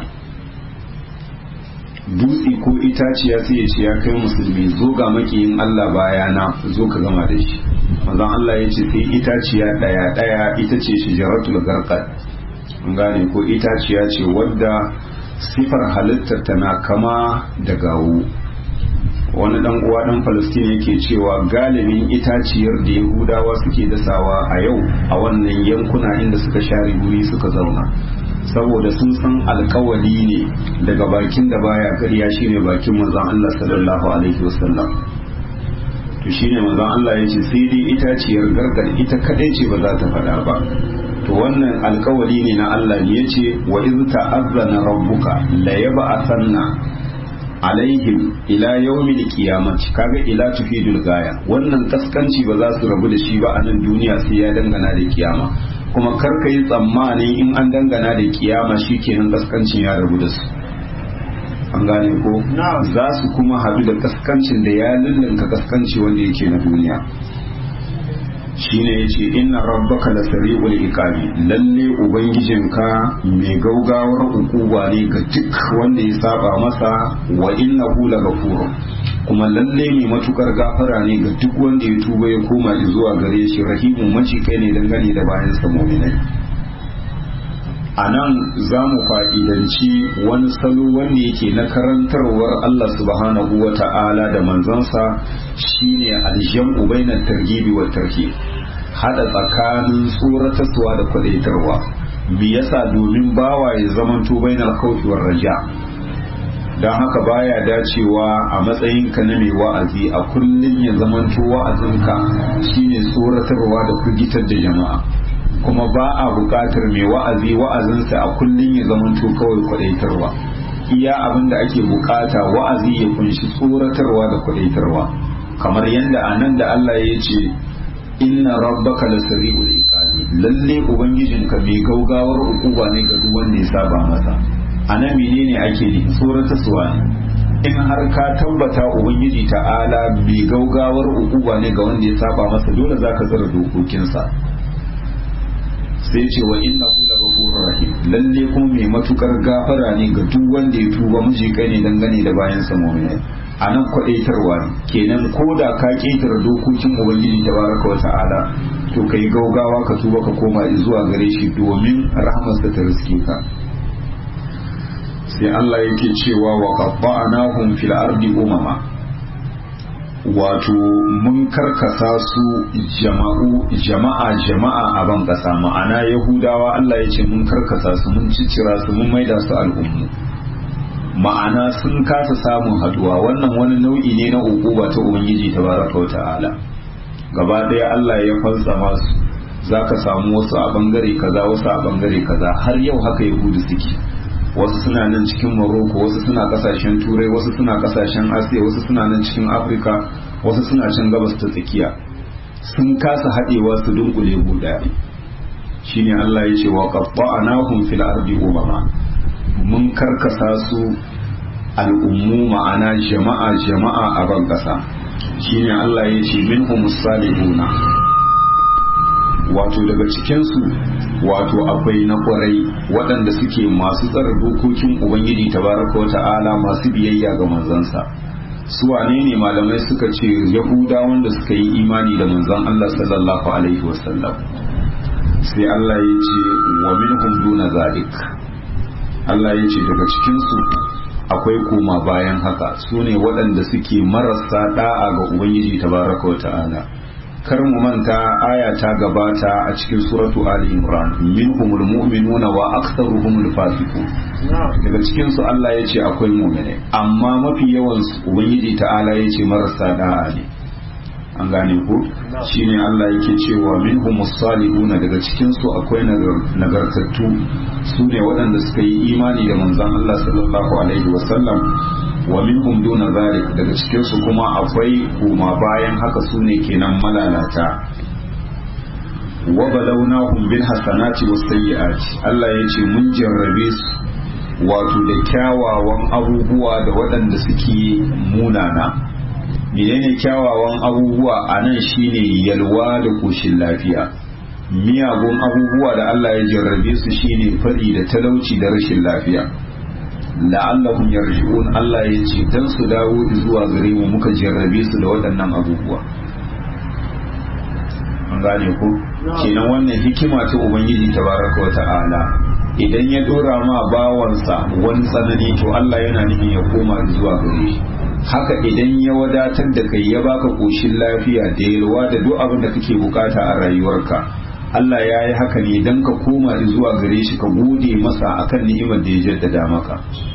dutse ko itaciya sai ya ce ya kai musulmi zo ga makiyin Allah bayana zo ka gama da shi. manzon Allah ya ce sai itaciya ɗaya ita ce shajaratul garqad, an gane ko itaciya ce wadda sifar halittar tana kama da gawo. wani dan uwa dan Palestine yake cewa galibin itaciyar da Yahudawa suke dasawa a yau a wannan yankuna inda suka share guri suka zauna, saboda sun san alkawali ne daga bakin da baya ƙarya shine bakin manzon Allah sallallahu alaihi wasallam. to shine manzon Allah yace sai dai itaciyar gargar ita kadai ce ba za ta fada ba. to wannan alkawari ne na Allah ne yace wa iz ta'azzana rabbuka la yab'athanna alaihim ila yawmil qiyamati, kaga ila tufidul gaya, wannan kaskanci ba za su rabu da shi ba a nan duniya sai ya dangana da kiyama. kuma kar ka yi tsammanin in an dangana da kiyama shikenan kaskancin ya rabu da su, an gane ko za su kuma haɗu da kaskancin da ya lullunka kaskanci wanda yake na duniya. shine yace inna rabbaka lasari'ul iqabi, lalle ubangijinka mai gaugawar ukuba ne ga duk wanda ya saba masa, wa innahu laghafur, kuma lalle mai matukar gafara ne ga duk wanda ya tuba ya koma zuwa gare shi, rahimu macikai ne dangane da bayan sa mu'minai. anan za mu fa'idanci wani salo wanda yake na karantarwar Allah subhanahu wa ta'ala da manzansa, shine aljam'u bainat targhibi wat tarhib, hada tsakanin tsoratarwa da kwadaitarwa. me yasa? domin bawa ya zamanto bainal khawfi war raja. don haka baya dacewa a matsayinka na mai wa'azi a kullum ya zamanto wa'azinka shine tsoratarwa da firgitar da jama'a, kuma ba a buƙatar mai wa'azi wa'azinsa a kullum ya zamanto kawai kwadaitarwa. iya abin da ake bukata wa'azi ya kunshi tsoratarwa da kwadaitarwa, kamar yadda a nan da Allah ya ce inna rabbaka lasari'ul iqabi, lalle ubangijinka mai gaugawar ukuba ne ga duk wanda ya saba masa. anan menene ake nufi? tsoratarwa ne. in har ka tabbata ubangiji ta'ala mai gaugawar ukuba ne ga wanda ya saba masa, dole zaka tsara dokokinsa. sai ce wa innahu laghafurur rahim, lalle kuma mai matukar gafara ne ga duk wanda ya tuba, miji kai ne dangane da bayan sa mu'mini. anan kwadaitarwa ne, kenan koda ka ketare dokokin ubangiji tabaraka wa ta'ala, to kai gaugawa ka tuba ka koma zuwa gare shi domin rahmarsa ta riske ka. sai Allah yake cewa wa qabba'nahum fil ardi umama, wato mun karkasa su jama'a a ban kasa, ma'ana yahudawa Allah ya ce mun karkasa su, mun ciccira su, mun maida su al'ummu, ma'ana sun kasa samun haduwa. wannan wani nau'i ne na ukuba ta ubangiji tabaraka wa ta'ala. gaba daya Allah ya falsama su, zaka samu wasu a bangare kaza, wasu a bangare kaza. har yau haka yahudu suke, wasu suna nan cikin Morocco, wasu suna kasashen Turai, wasu suna kasashen Asiya, wasu suna nan cikin Afirka, wasu suna can gabas ta tsakiya. sun kasa haɗewa su dunkule guda. shine Allah ya ce wa qatta'nahum fil ardi umama, mun karkasa su al'ummu, ma'ana jama'a a ban kasa. shine Allah ya ce minhumus salihuna, wato daga cikinsu wato akwai na kwarai waɗanda suke masu tsara dokokin ubangiji tabaraka wa ta'ala, masu biyayya ga manzansa. su wane ne? malamai suka ce yahuda wanda suka yi imani da manzan Allah sallallahu alaihi wasallam. sai Allah ya ce wa minhum duna zalik, Allah ya ce daga cikinsu akwai koma bayan haka, su ne waɗanda suke marasa da'a ga ubangiji tabaraka wa ta'ala. kar mu manta aya ta gabata a cikin suratu Ali Imran, minhumul mu'minuna wa aktharuhumul fasiqun. daga cikin su Allah ya ce akwai mu'mine, amma mafi yawan su ubangiji ta'ala ya ce marasa da'a ne. an gane ku? shine Allah yake cewa minhumus salihuna, daga cikin su akwai nagartattu, su ne waɗanda suka yi imani da manzon Allah sallallahu alaihi wasallam. wa minhum duna zalik, daga cikin su kuma akwai kuma bayan haka, su ne kenan malalata. wa balawnahum bil hasanati was sayyiati, Allah yace mun jarrabe su wato da kyawawan abubuwa da waɗanda suke munana. menene kyawawan abubuwa anan? shine yalwa da koshin lafiya. miyagun abubuwa da Allah ya jarrabe su shine fari da talauci da rashin lafiya. la'allahum yarji'un, Allah ya ce dan su dawo zuwa gare mu muka jarrabe su da waɗannan abubuwa. an gane ku? kenan wannan hikima ta ubangiji tabaraka wa ta'ala, idan ya dora ma bawansa wani tsanani to Allah yana nufin ya koma zuwa gare shi. haka idan ya wadatar da kai, ya baka koshin lafiya da yalwa da duk abin da kake bukata a rayuwarka, Allah ya yi haka ne don ka koma zuwa gare shi, ka gode masa akan ni'imar da ya jaddada maka.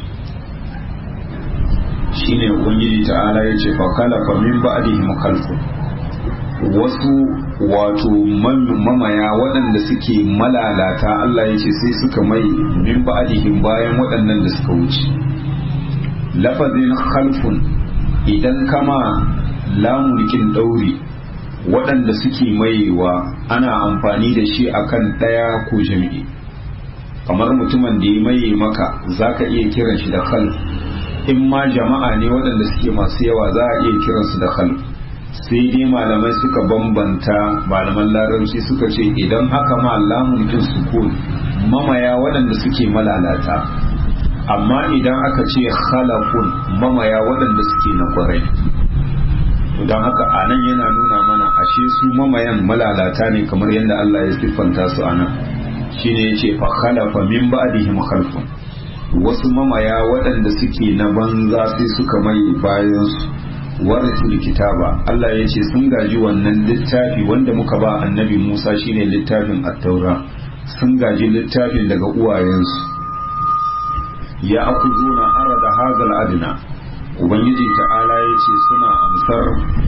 shine ubangiji ta'ala ya ce fa khalafa min ba'dihim khalfun, wasu wato mamaya waɗanda suke malalata Allah ya ce sai suka mai min ba'dihim bayan waɗannan da suka wuce. lafazin khalfun idan kama lamurikin ɗauri waɗanda suke mayewa ana amfani da shi akan ɗaya ko jami'i. kamar mutumin da ya maye maka zaka iya kiran shi da khalf, in ma jama'a ne waɗanda suke masu yawa za a iya kiransu da khalf. sai dai malamai suka bambanta, malaman larabci suka ce idan aka ma lamurikin sukun mamaya waɗanda suke malalata, amma idan aka ce khalafun mamaya waɗanda suke na kwarai. don haka anan yana nuna mana ashe su mamayan malalata ne kamar yadda Allah ya siffanta su anan, shine yace fa khalafa min ba'dihim khalfun, wasu mamaya waɗanda suke na banza sai suka mai bayan su warasul kitaba. Allah yace sun gaji wannan littafi wanda muka ba annabi Musa shine littafin at-taura, sun gaji littafin daga uwayensu. ya akuzuna arada hadal adna, ubangiji ta'ala ya ce suna amsar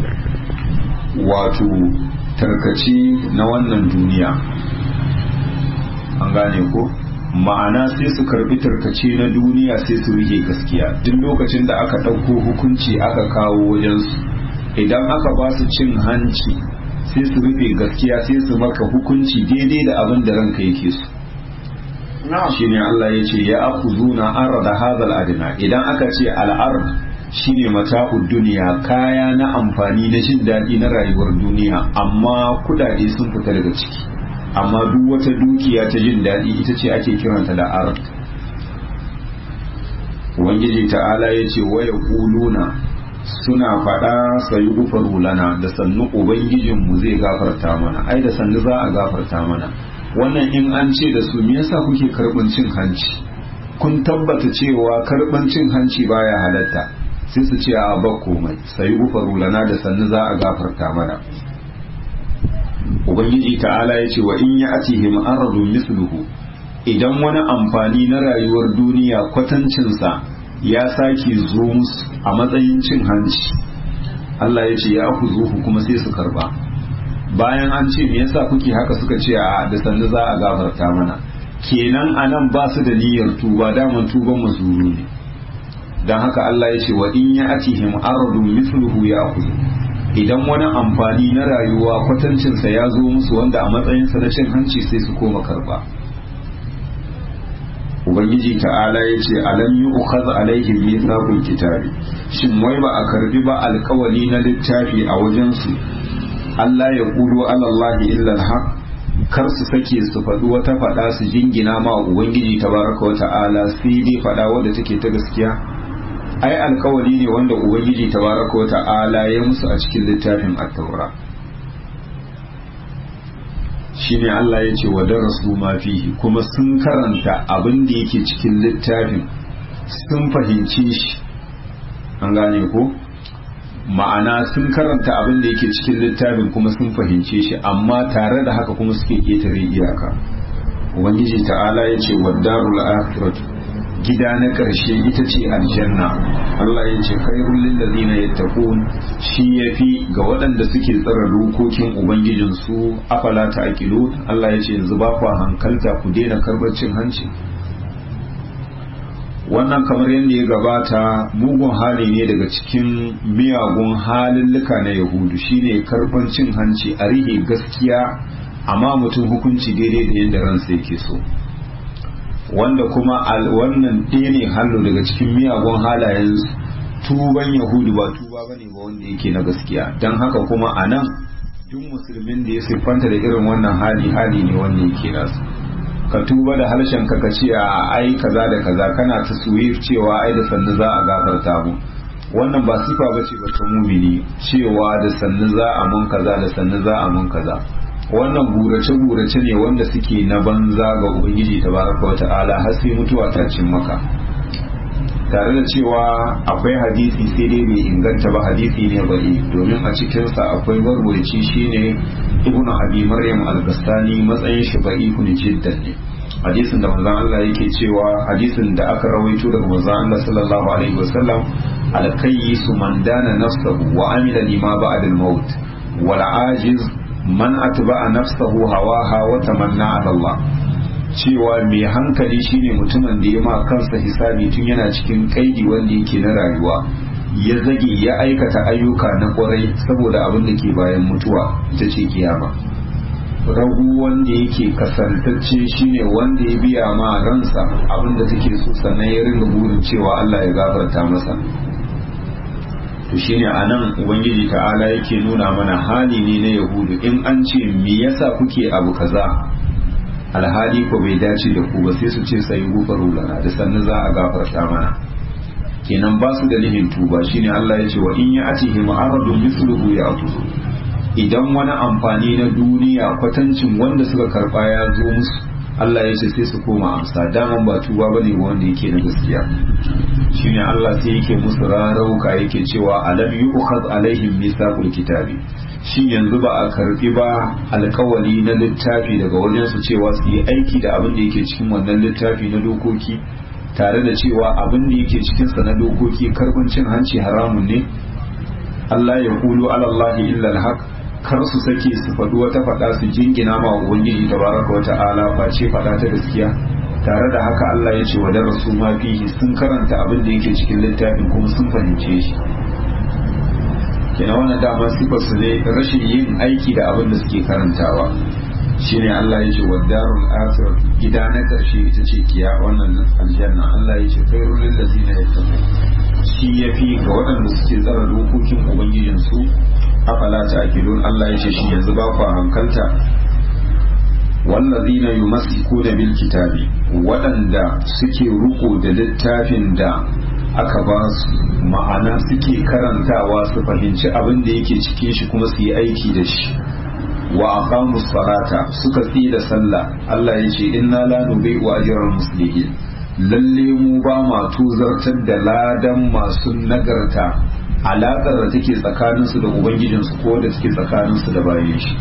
wato tarkaci na wannan duniya, an gane ko ma'ana sai su karbi tarkace na duniya sai su rike gaskiya. duk lokacin da aka ɗauko hukunci aka kawo wajensu, idan aka ba su cin hanci sai su rufe gaskiya sai su maka hukunci daidai da abin da ranka yake su. shine Allah ya ce ya akuzuna arada hadal adna, idan aka ce al'ard shine mata'ud duniya, kaya na amfani na jin daɗi na rayuwar duniya, amma kudade sun fita daga ciki. amma duk wata dukiya ta jin daɗi ita ce ake kiranta da ard. ubangiji ta'ala ya ce waya kuluna, suna faɗa sayi gufaru lana, da sannu ubangijinmu zai gafarta mana, ai da sannu za a gafarta mana. wannan in an ce da su me yasa kuke karɓar cin hanci, kun tabbata cewa karɓar cin hanci baya halatta, sai su ce a ba komai sayi gufaru lana, da sannu za a gafarta mana. ubangiji ta'ala ya ce wa in ya atihim aradun misluhu, idan wani amfani na rayuwar duniya kwatancinsa ya sake zo musu a matsayin cin hanci, Allah ya ce ya akuzuhu, kuma sai su karba. bayan an ce me yasa kuke haka, suka ce a da sannu za a gafarta mana. kenan anan ba su da niyyar tuba, daman tuban mazuru ne. dan haka Allah ya ce wa in ya atihim aradun misluhu ya akuzu, idan wani amfani na rayuwa kwatancinsa ya zo musu wanda a matsayinsa na cin hanci sai su koma karba. ubangiji ta'ala ya ce alam yi ukhaz alaihim mithaqul kitabi, shin wai ba a karbi ba alkawali na littafi a wajensu, Allah ya qulu ala Allah illa alhaq, kar su sake su faɗi wata faɗa su jingina ma ubangiji tabaraka wa ta'ala sai dai faɗa wadda take ta gaskiya. ai alkawali ne wanda ubangiji tabaraka wa ta'ala ya musu a cikin littafin at-taura. shine Allah ya ce wa darasu ma fihi, kuma sun karanta abin da yake cikin littafin, sun fahimci shi, an gane ko ma'ana sun karanta abin da yake cikin littafin kuma sun fahimce shi, amma tare da haka kuma suke ketare iyaka. ubangiji ta'ala ya ce wa darul akhiratu, gida na ƙarshe ita ce aljanna. Allah ya ce khairul lil ladina yattaqun, shi yafi ga waɗanda suke tsara dokokin ubangijin su. afala ta'qilu, Allah ya ce yanzu ba ku hankalta ku daina karbar cin hanci. wannan kamar yadda ya gabata mugun hali ne daga cikin miyagun halilluka na yahudu, shine karban cin hanci, a rihe gaskiya amma mutum hukunci daidai da yadda ransa yake so. wanda kuma wannan ɗaya ne hallo daga cikin miyagun halayen tuban yahudu, ba tuba bane ba wanda yake na gaskiya. don haka kuma a nan duk musulmin da ya siffanta da irin wannan hali ne wanda yake nasu. ka tuba da harshen ka ce a ai kaza da kaza, kana taswir cewa ai da sannu za a gafarta mu, wannan ba sifa bace ba ta mumini, cewa da sannu za a mun kaza, da sannu za a mun kaza. wannan gurace ne wanda suke na banza ga ubangiji tabaraka wata'ala har sai mutuwa ta cin maka. tare da cewa akwai hadisi sai dai bai inganta ba, hadisi ne bari, domin a cikinsa akwai warwarci shine ibnu abi maryam al-bastani, matsayin shi ba'ihun jiddan ne. hadisin da manzon Allah yake cewa, hadisin da aka rawaito daga manzon Allah sallallahu alaihi wasallam, al-kayyisu man dana nafsahu wa amila lima ba'da al-maut wal ajiz man atba'a nafsahu hawaha wa tamanna ala Allah. cewa mai hankali shine mutumin da ya ma kansa hisabi tun yana cikin kaidi wanda yake na rayuwa, ya zage ya aikata ayyuka na kwarai saboda abin da ke bayan mutuwa ita ce kiyama. Ragu wanda yake kasantacce shine wanda ya biya ma ransa abin da take so sannan ya ringa burin cewa Allah ya gafarta masa. To shine anan ubangiji ta'ala yake nuna mana hali ne na yahudu, in an ce me yasa kuke abu kaza alhali ko bai dace da ku ba, sai su ce sai gufaru lana, da sannan za a gafarta mana. Kenan ba su da lihin tuba. Shine Allah ya ce wa in ya'tihim aradun mithluhu ya'tuhu, idan wani amfani na duniya kwatancin wanda suka karba ya zo musu, Allah ya ce sai su koma amsa, daman ba tuba bane wanda yake na gaskiya. Shine Allah sai yake musu rarauka yake cewa alam yu'khadh alaihim mithaqul kitabi, shi yanzu ba a karbi ba alkawali na littafi daga wajen su cewa su yi aiki da abin da yake cikin wannan littafi na dokoki, tare da cewa abin da yake cikin sa na dokoki karbin cin hanci haramun ne. Allah ya kulu ala Allah illa alhaq, kar su sake su faɗi wata faɗa su jingina ma ubangiji tabaraka wa ta'ala ba ce faɗa ta gaskiya. Tare da haka Allah ya ce wa darasu ma fihi, sun karanta abin da yake cikin littafin kuma sun fahimce shi. Kina wannan dama sifar su ne rashin yin aiki da abin da suke karantawa. Shine Allah ya ce wa darul akhir, gida na karshe ita ce kiya wannan aljanna. Allah ya ce khairul lil ladina yattaqun, shi yafi ga waɗanda suke tsara dokokin ubangijin su. Afala ta'qilun, Allah ya ce shi yanzu ba ku hankalta. wallazina yumassikuna bil kitabi, waɗanda suke ruko da littafin da aka ba su, ma'ana suke karantawa su fahimci abin da yake cikin shi kuma su yi aiki da shi. Wa aqamus salata, suka tsida sallah. Allah ya ce inna la nudhi'u ajral muslimin, lalle mu ba ma tuzartar da ladan masu nagarta alaƙar da take tsakaninsu da ubangijinsu ko da take tsakaninsu da bayan shi.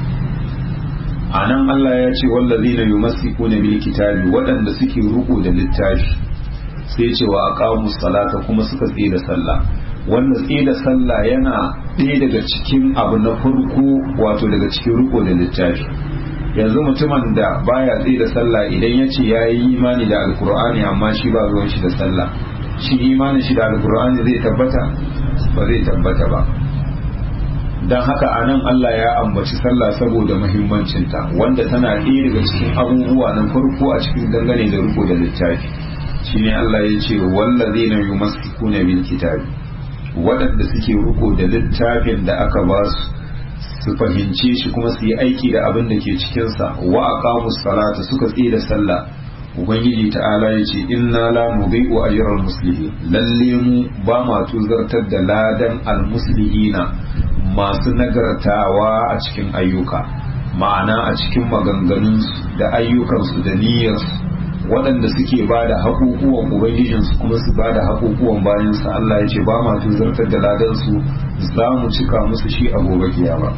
A nan Allah ya ce wallazina yumassikuna bil kitabi, waɗanda suke ruko da littafi, sai ce wa aqamus salata, kuma suka tsaye da sallah. Wanda tsaye da sallah yana ɗaya daga cikin abu na farko, wato daga cikin ruko da littafi. Yanzu mutumin da baya tsaye da sallah idan ya ce ya yi imani da alkur'ani amma shi ba ruwan shi da sallah, shi imanin shi da alkur'ani zai tabbata? Ba zai tabbata ba. Don haka a nan Allah ya ambaci sallah saboda muhimmancinta, wanda tana ɗaya daga cikin abubuwa na farko a cikin dangane da riko da littafi. Shine Allah ya ce wallazina yumassikuna bil kitabi, waɗanda suke riko da littafin da aka ba su fahimce shi kuma su yi aiki da abin da ke cikinsa. Wa aqamus salata, suka tsaye da sallah. Ubangiji ta'ala ya ce inna la nudhi'u ajral muslimin, lalle mu ba ma tuzartar da ladan almuslihina, masu nagartawa a cikin ayyuka, ma'ana a cikin maganganunsu da ayyukansu da niyyarsu, waɗanda suke ba da haƙuƙuwan ubangijinsu kuma su ba da haƙuƙuwan bayansu. Allah ya ce ba ma tuzartar da ladansu, za mu cika musu shi a gobe kiyama.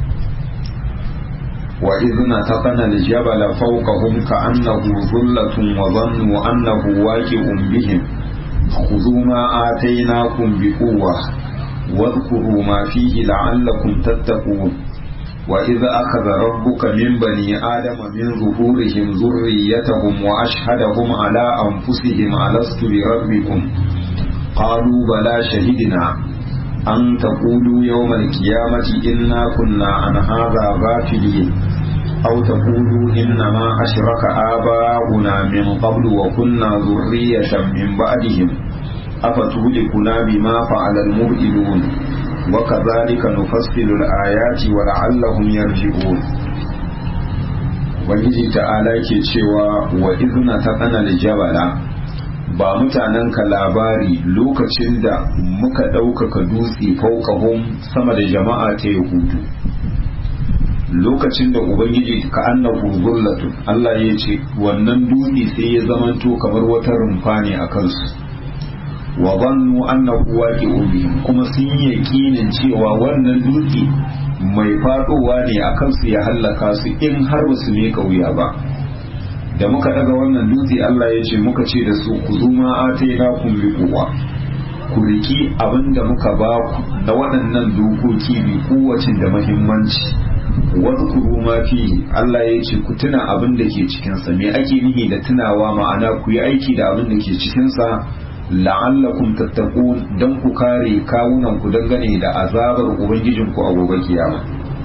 وإذ نتقنا الجبل فوقهم كأنه ظلة وظنوا أنه واقع بهم خذوا ما آتيناكم بقوة واذكروا ما فيه لعلكم تتقون. وإذ أخذ ربك من بني آدم من ظهورهم ذريتهم وأشهدهم على أنفسهم ألست بربكم قالوا بلى شهدنا أن تقولوا يوم القيامة إنا كنا عن هذا غافلين أو تقولوا إنما أشرك آباؤنا من قبل وكنا ذرية من بعدهم أفتهلكنا بما فعل المبطلون وكذلك نفصل الآيات ولعلهم يرجعون. Ubangiji ta'ala ke cewa wa izna taqana al-jabala, ba mutanen ka labari lokacin da muka ɗaukaka dutse fawqahum sama da jama'a ta yahudu, lokacin da ubangiji ka annahu zullatun, Allah ya ce wannan dutse sai ya zamanto kamar wata rumfa ne a kansu. Wa zannu annahu waqi'un bihim, kuma sun yi yakinin cewa wannan dutse mai fadowa ne a kansu ya hallaka su in har ba su ne kauya ba. Da muka daga wannan dutse Allah ya ce muka ce da su ku zuma atainakum bi quwwa, ku riki abinda muka ba ku da waɗannan dokoki bi kuwacin da muhimmanci, wadhkuru ma fihi Allah ya ce ku tuna abin da ke cikin sa. Me ake nihi da tunawa? ma'ana ku yi aiki da abin da ke cikin sa la'allakum tattaqun, dan ku kare kawunan ku dangane da azabar ubangijin ku a gobe kiyama.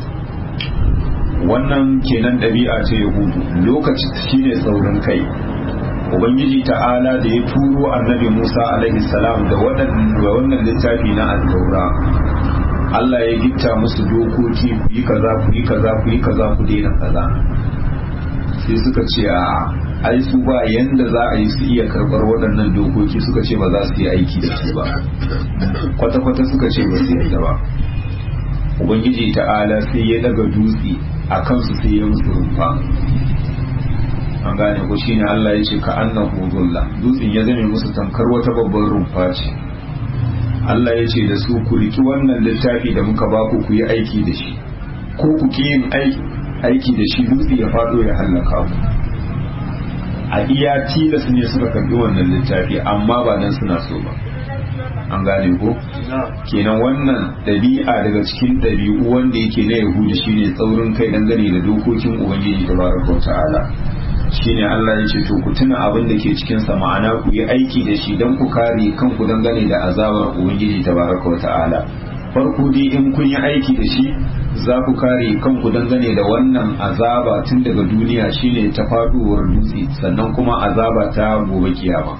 wannan kenan ɗabi'a ce yahudu, lokaci shine saurin kai. ubangiji ta'ala da ya turo annabi Musa alaihi salam da wannan littafi na al-taura, Allah ya gitta musu dokoki, ku yi kaza ku yi kaza ku yi kaza ku daina kaza. sai suka ce a ai su ba yanda za a yi su iya karbar waɗannan dokoki, suka ce ba za su yi aiki da su ba, kwata-kwata suka ce ba su yadda ba. ubangiji ta'ala sai ya daga dutse a kansu sai ya musu rumfa. an gane ko shine Allah ya ce ka annahu dhulla, dutsen ya zame musu tamkar wata babbar rumfa ce. Allah ya ce da su ku riki wannan littafi da muka baku ku yi aiki da shi, ko ku ki yin aiki da shi dutse ya faɗo ya hallaka ku. a iya tilas ne suka karɓi wannan littafi, amma ba nan suna so ba. an gane ko kenan wannan ɗabi'a daga cikin ɗabi'u wanda yake na yahudu shine tsaurin kai dangane da dokokin ubangiji tabaraka wa ta'ala. shine Allah ya ce to ku tuna abin da ke cikin sa, ma'ana ku yi aiki da shi dan ku kare kanku dangane da azabar ubangiji tabaraka wa ta'ala. farko dai in kun yi aiki da shi za ku kare kanku dangane da wannan azaba tun daga duniya shine ta faduwar dutse, sannan kuma azaba ta gobe kiyama,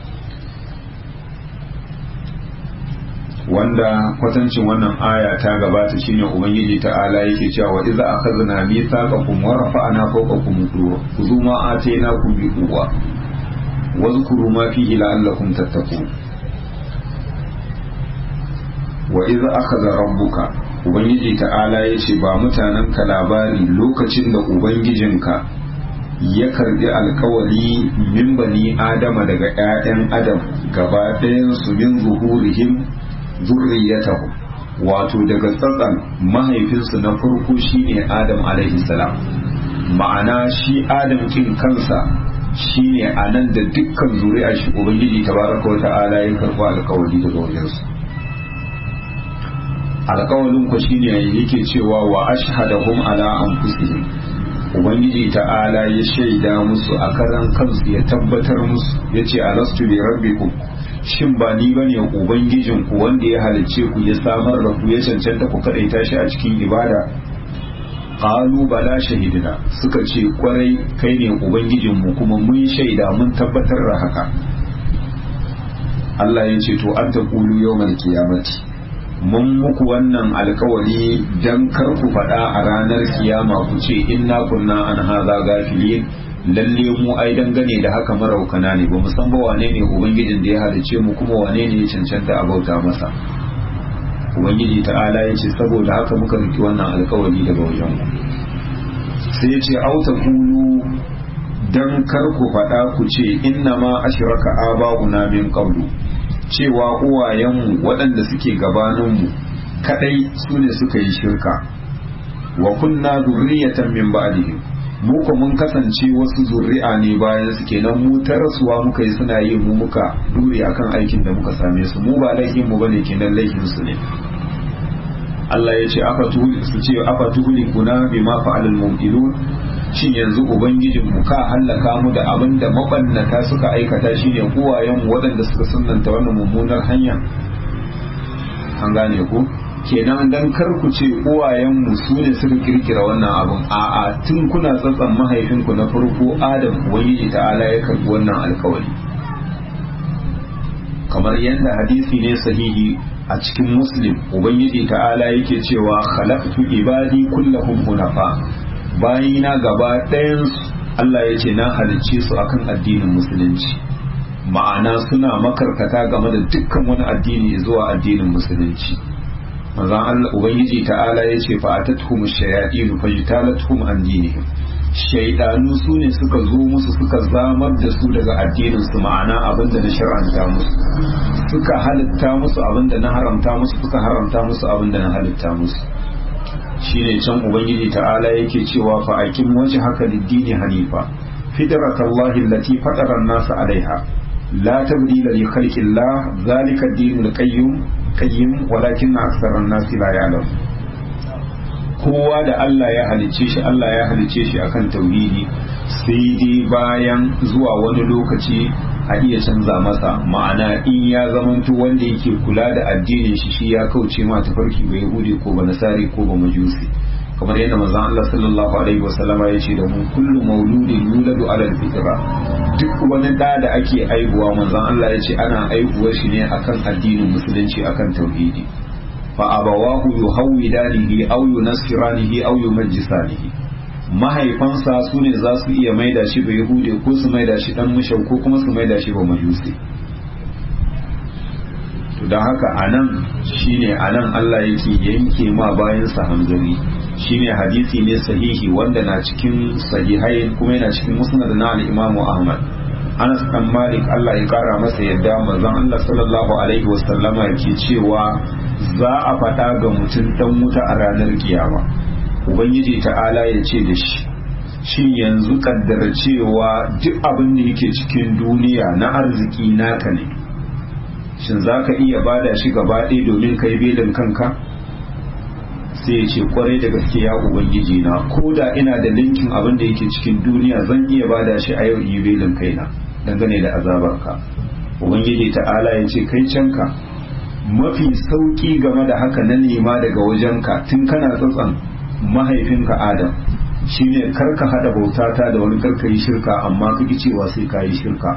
wanda kwatancin wannan aya ta gabata shine ubangiji ta'ala yake cewa wa idza akhadna mithaqakum wa rafa'na fawqakum tur khudhu ma atainakum bi quwwa wa dhkuru ma fihi la'allakum tattaqun. wa idza akhadha rabbuka, ubangiji ta'ala yace ba mutanen ka labari lokacin da ubangijinka ya karbi alkawari min bani adama daga 'ya'yan adam gaba ɗayan su min zuhurihim zurriyatahu, wato daga tsatsan mahaifinsu na farko shine Adam alaihi salam. ma'ana shi Adam kin kansa shine anan da dukkan zuri'a shi ubangiji tabaraka wa ta'ala ya karba alkawari daga wajensu. alkawalin ku shine yake cewa wa ashhadahum ala anfusihim, ubangiji ta'ala ya shaida musu a karan kansu, ya tabbatar musu, yace alastu bi rabbikum, shin ba ni bane ubangijin ku wanda ya halicce ku, ya samar da ku, ya cancanta ku kadaita shi a cikin ibada? qalu bala shahidina, suka ce kwarai kai ne ubangijin mu kuma mun shaida mun tabbatar da haka. Allah ya ce to an taqulu yawmal qiyamati, mun muku wannan alkawari dan kar ku faɗa a ranar kiyama ku ce inna kunna an hadha gafilin, lalle mu ai dangane da haka maraukana ne, ba mu san ba wane ne ubangijin da ya halice mu kuma wane ne ya cancanta a bauta masa. ubangiji ta'ala ya ce saboda haka muka riki wannan alkawari daga wajen ku. sai ya ce auta kulu, dan kar ku faɗa ku ce inna ma ashraka aba'una min qablu, cewa uwayenmu waɗanda suke gabaninmu kadai su ne suka yi shirka, wa kunna zurriyatan min ba'dihim, mu ko mun kasance wasu zuri'a ne bayan su, kenan mu ta rasuwa muka yi suna yi, mu muka dure akan aikin da muka same su, mu ba laifin mu bane, kenan laifin su ne. Allah ya ce afa tuhuli kuna bima fa'alul mumtilun, shin yanzu ubangijin mu ka hallaka mu da abin da mabannata suka aikata, shine uwayen mu waɗanda suka sunnanta wannan mummunar hanya? an gane ku kenan dan kar ku ce uwayenmu su ne suka kirkira wannan abun, a'a tun kuna tsatsan mahaifinku na farko Adam ubangiji ta'ala ya karbi wannan alkawari, kamar yadda hadisi ne sahihi a cikin Muslim, ubangiji ta'ala yake cewa khalaqtu ibadi kullahum hunafa, bayina gaba ɗayan Allah ya ce na halicce su akan addinin musulunci, ma'ana suna makarkata game da dukkan wani addini zuwa addinin musulunci. manzon Allah ubangiji ta'ala ya ce fa atatuhum ash-shayatin fajtalatuhum an dinihim, shaydanu su ne suka zo musu suka zamar da su daga addinin su, ma'ana abinda na shar'anta musu, suka halitta musu abinda na haramta musu, suka haramta musu abinda na halitta musu. shine can ubangiji ta'ala yake cewa fa aqim wajhaka lid-dini hanifa fitratallahi allati fatara an-nasa 'alayha la tabdila li khalqillah dhalika ad-dinul qayyim walakin aktharan nasi la ya'lamun. kowa da Allah ya halicce shi Allah ya halicce shi akan tauhidi, sai dai bayan zuwa wani lokaci a iya canza masa, ma'ana in ya zamanto wanda yake kula da addinin shi ya kauce ma tafarki ba yahudi ko ba nasari ko ba majusi, kamar yadda manzon Allah sallallahu alaihi wasallama ya ce da mu kullu mauludin yuladu ala al-fitra, duk wani da ake aihuwa manzon Allah ya ce ana aihuwar shi ne akan addinin musulunci akan tauhidi, fa abawahu yuhawidanihi aw yunassiranihi aw yumajjisanihi, mahaifansa su ne za su iya maida shi ba yahude ko su maida shi dan mushau ko kuma su maida shi ba majusi. to don haka anan shine anan Allah yake yanke ma bayan sa hanzari, shine hadisi ne sahihi wanda na cikin sahihai kuma yana cikin musnad na al-Imam Ahmad. Anas dan Malik Allah ya kara masa yadda manzon Allah sallallahu alaihi wasallama yake cewa za a faɗa ga mutum dan wuta a ranar kiyama, ubangiji ta'ala ya ce da shi shin yanzu kaddara cewa duk abin da yake cikin duniya na arziki naka ne, shin za ka iya bada shi gaba ɗaya domin kai belin kanka? sai ya ce kwarai da gaske ya ubangiji na, ko da ina da linkin abin da yake cikin duniya zan iya bada shi a yau yi belin kaina dangane da azabarka. ubangiji ta'ala ya ce kai canka, mafi sauki game da haka na nema daga wajenka tun kana tsatsan mahaifinka Adam shine karka hada bautata da wani, karka yi shirka, amma kake cewa sai ka yi shirka.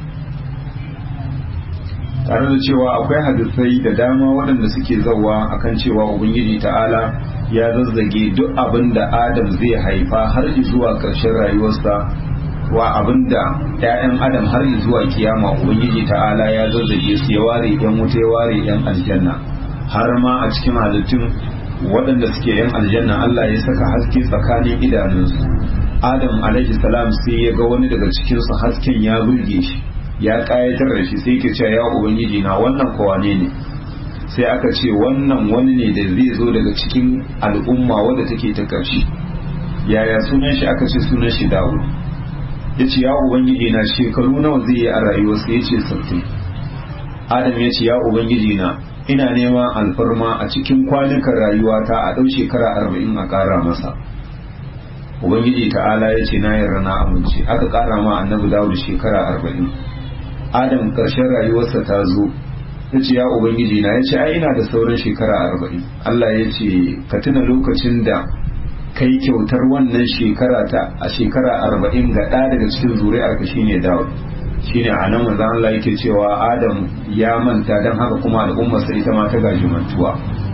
tare da cewa akwai hadisai da dama waɗanda suke zawa akan cewa ubangiji ta'ala ya zazzage duk abin da Adam zai haifa har zuwa ƙarshen rayuwarsa, wa abin da 'ya'yan Adam har zuwa kiyama ubangiji ta'ala ya zazzage su, ya ware 'yan wuta ya ware 'yan aljanna, har ma a cikin halittun waɗanda suke 'yan aljanna Allah ya saka haske tsakanin idanunsu. Adam alaihi salam sai ya ga wani daga cikinsu hasken ya burge shi, ya ƙayatar da shi, sai ke cewa ya ubangiji na wannan kowane ne? sai aka ce wannan wani ne da zai zo daga cikin al'umma wadda take ta ƙarshe. yaya sunan shi? aka ce sunan shi Dawud. ya ce ya ubangiji na shekaru nawa zai yi a rayuwarsa? ya ce 60. Adam ya ce ya ubangiji na ina neman alfarma a cikin kwanukan rayuwata a ɗau shekara 40 a ƙara masa. ubangiji ta'ala ya ce na yarda na amince, aka ƙara ma annabi Dawud shekara 40. Adam ƙarshen rayuwarsa ta zo, ya ce ya ubangiji na, ya ce ai ina da sauran shekara 40. Allah ya ce ka tuna lokacin da kai kyautar wannan a shekara 40 ga ɗaya daga cikin zuri'arka shine Dawud. shine a nan manzon Allah yake cewa Adam ya manta, don haka kuma al'ummarsa ita ma ta gaji mantuwa,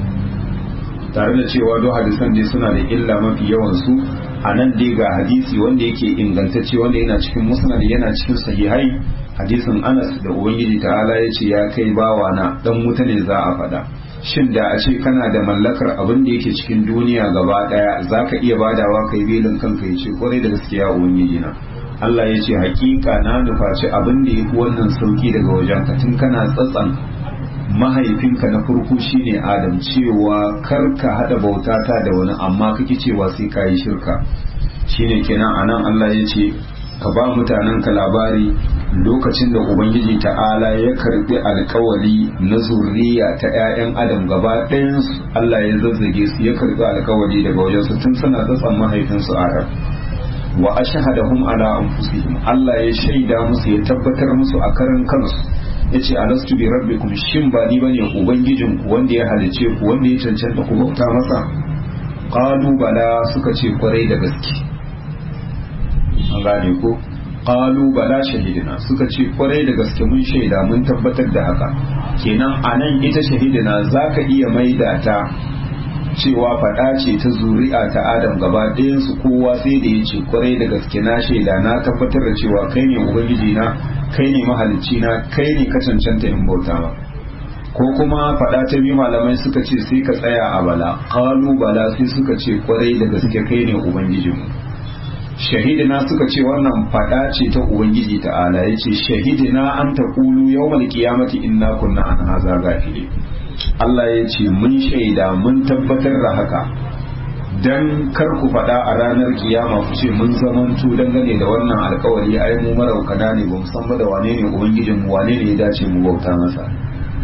tare da cewa duk hadisan dai suna da illa mafi yawan su. a nan dai ga hadisi wanda yake ingantacce wanda yana cikin musnad yana cikin sahihai, hadisin Anas da ubangiji ta'ala ya ce ya kai bawa na dan wuta ne za a faɗa, shin da a ce kana da mallakar abin da yake cikin duniya gaba daya zaka iya badawa kai belin kanka? ya ce kwarai da gaskiya ubangiji na. Allah ya ce hakika na nufaci abin da yafi wannan sauki daga wajenka tun kana tsatsan mahaifinka na farko shine Adam, cewa kar ka hada bautata da wani, amma kake cewa sai ka yi shirka. shine kenan anan Allah ya ce ka ba mutanen ka labari lokacin da ubangiji ta'ala ya karbi alkawari na zurriya ta 'ya'yan Adam gaba ɗayansu, Allah ya zazzage su, ya karbi alkawari daga wajensu tun suna tsatsan mahaifinsu Adam. wa ashhadahum ala anfusihim, Allah ya shaida musu, ya tabbatar musu a karan kansu, yace alastu bi rabbikum, shin ba ni bane ubangijin ku wanda ya halice ku, wanda ya cancanta ku bauta masa? qalu bala, suka ce kwarai da gaske. an gane ko? qalu bala shahidina, suka ce kwarai da gaske mun shaida, mun tabbatar da haka. kenan anan ita shahidina zaka iya maida ta cewa faɗa ce ta zuri'a ta Adam gaba ɗayansu, kowa sai da ya ce kwarai da gaske na shaida, na tabbatar da cewa kai ne ubangiji na, kai ne mahalicci na, kai ne ka cancanta in bauta ma. ko kuma faɗa ta biyu malamai suka ce sai ka tsaya a bala, qalu bala, sai suka ce kwarai da gaske kai ne ubangijinmu. shahidina suka ce wannan faɗa ce ta ubangiji ta'ala, ya ce shahidina an taqulu yawmal qiyamati inna kunna an hadha ghafilin. Allah ya ce mun shaida, mun tabbatar da haka, dan kar ku faɗa a ranar kiyama ku ce mun zamanto dangane da wannan alkawari ai mu maraukana ne, ba mu san ba da wane ne ubangijin mu, wane ne ya dace mu bauta masa.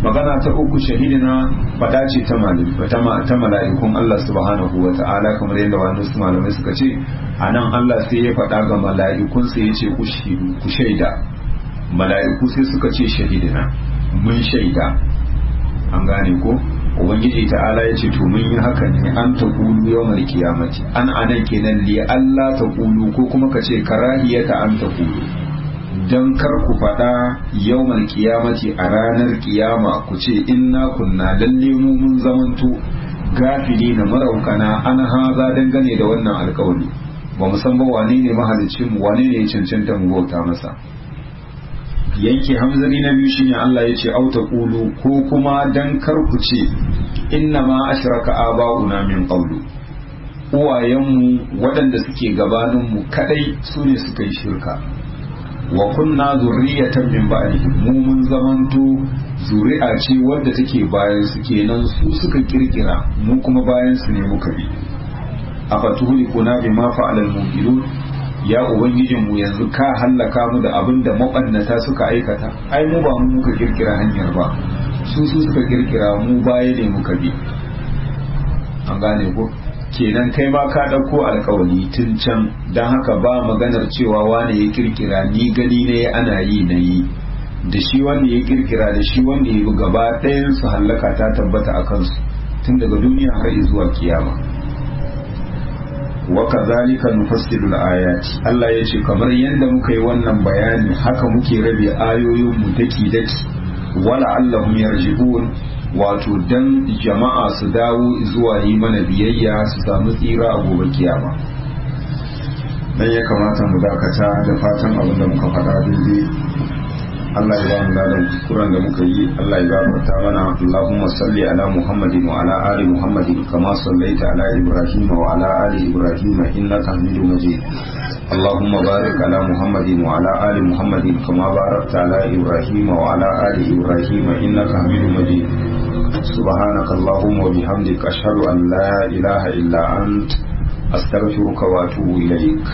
magana ta uku shahidina fada ce ta mala'ikun Allah subhanahu wa ta'ala kamar yadda wani su malamai suka ce a nan Allah sai ya fada ga mala'ikun sai ya ce ku shaida, mala'iku sai suka ce shahidina mun shaida. an gane ko ubangiji ta'ala ya ce to mun yi haka ne an ta kulu yawmal qiyamati an anan kenan li Allah ta kulu ko kuma ka ce karahiyata an ta kulu dan kar ku faɗa yawmal qiyamati a ranar kiyama ku ce inna kunna lalle mu mun zamanto gafili na maraukana an haza dangane da wannan alkawari ba mu san ba wane ne mahalicin mu wane ne cancanta mu bauta masa. yanke hamzari na biyu shine Allah ya ce auta kulu ko kuma dan kar ku ce inna ma ashraka aba'una min qablu uwayenmu waɗanda suke gabaninmu kadai su ne suka yi shirka wa kunna zurriyatan min ba'dihim mu mun zamanto zuri'a ce wadda take bayan su kenan su suka kirkira mu kuma bayan su ne muka bi afatuhlikuna bima fa'ala al-mubtilun ya ubangijin mu yanzu ka hallaka mu da abin da mabannata suka aikata ai mu ba mu muka kirkira hanyar ba su suka kirkira mu baya ne muka bi. an gane ko kenan kai ma ka ɗauko alkawari tun can don haka ba maganar cewa wane ya kirkira ni gani ne ana yi na yi da shi wanda ya kirkira da shi wanda ya gaba ɗayan su hallaka ta tabbata a kansu tun daga duniya har zuwa kiyama. wa kazalika nufassilu al-ayati Allah ya ce kamar yadda muka yi wannan bayani haka muke rabe ayoyin mu daki daki wala allahum yarji'un wato dan jama'a su dawo zuwa yi mana biyayya su samu tsira a gobe kiyama. dan ya kamata mu dakata da fatan abin da muka faɗa daidai Allah ya ba mu ladan kuskuren da muka yi Allah ya gafarta mana. Allahumma salli ala Muhammadin wa ala ali Muhammadin kama sallaita ala Ibrahim wa ala ali Ibrahim innaka Hamidum Majid. اللهم بارك على محمد وعلى آل محمد كما باركت على إبراهيم وعلى آل إبراهيم إنك حميد مجيد. سبحانك اللهم وبحمدك أشهد أن لا إله إلا أنت أستغفرك وأتوب إليك.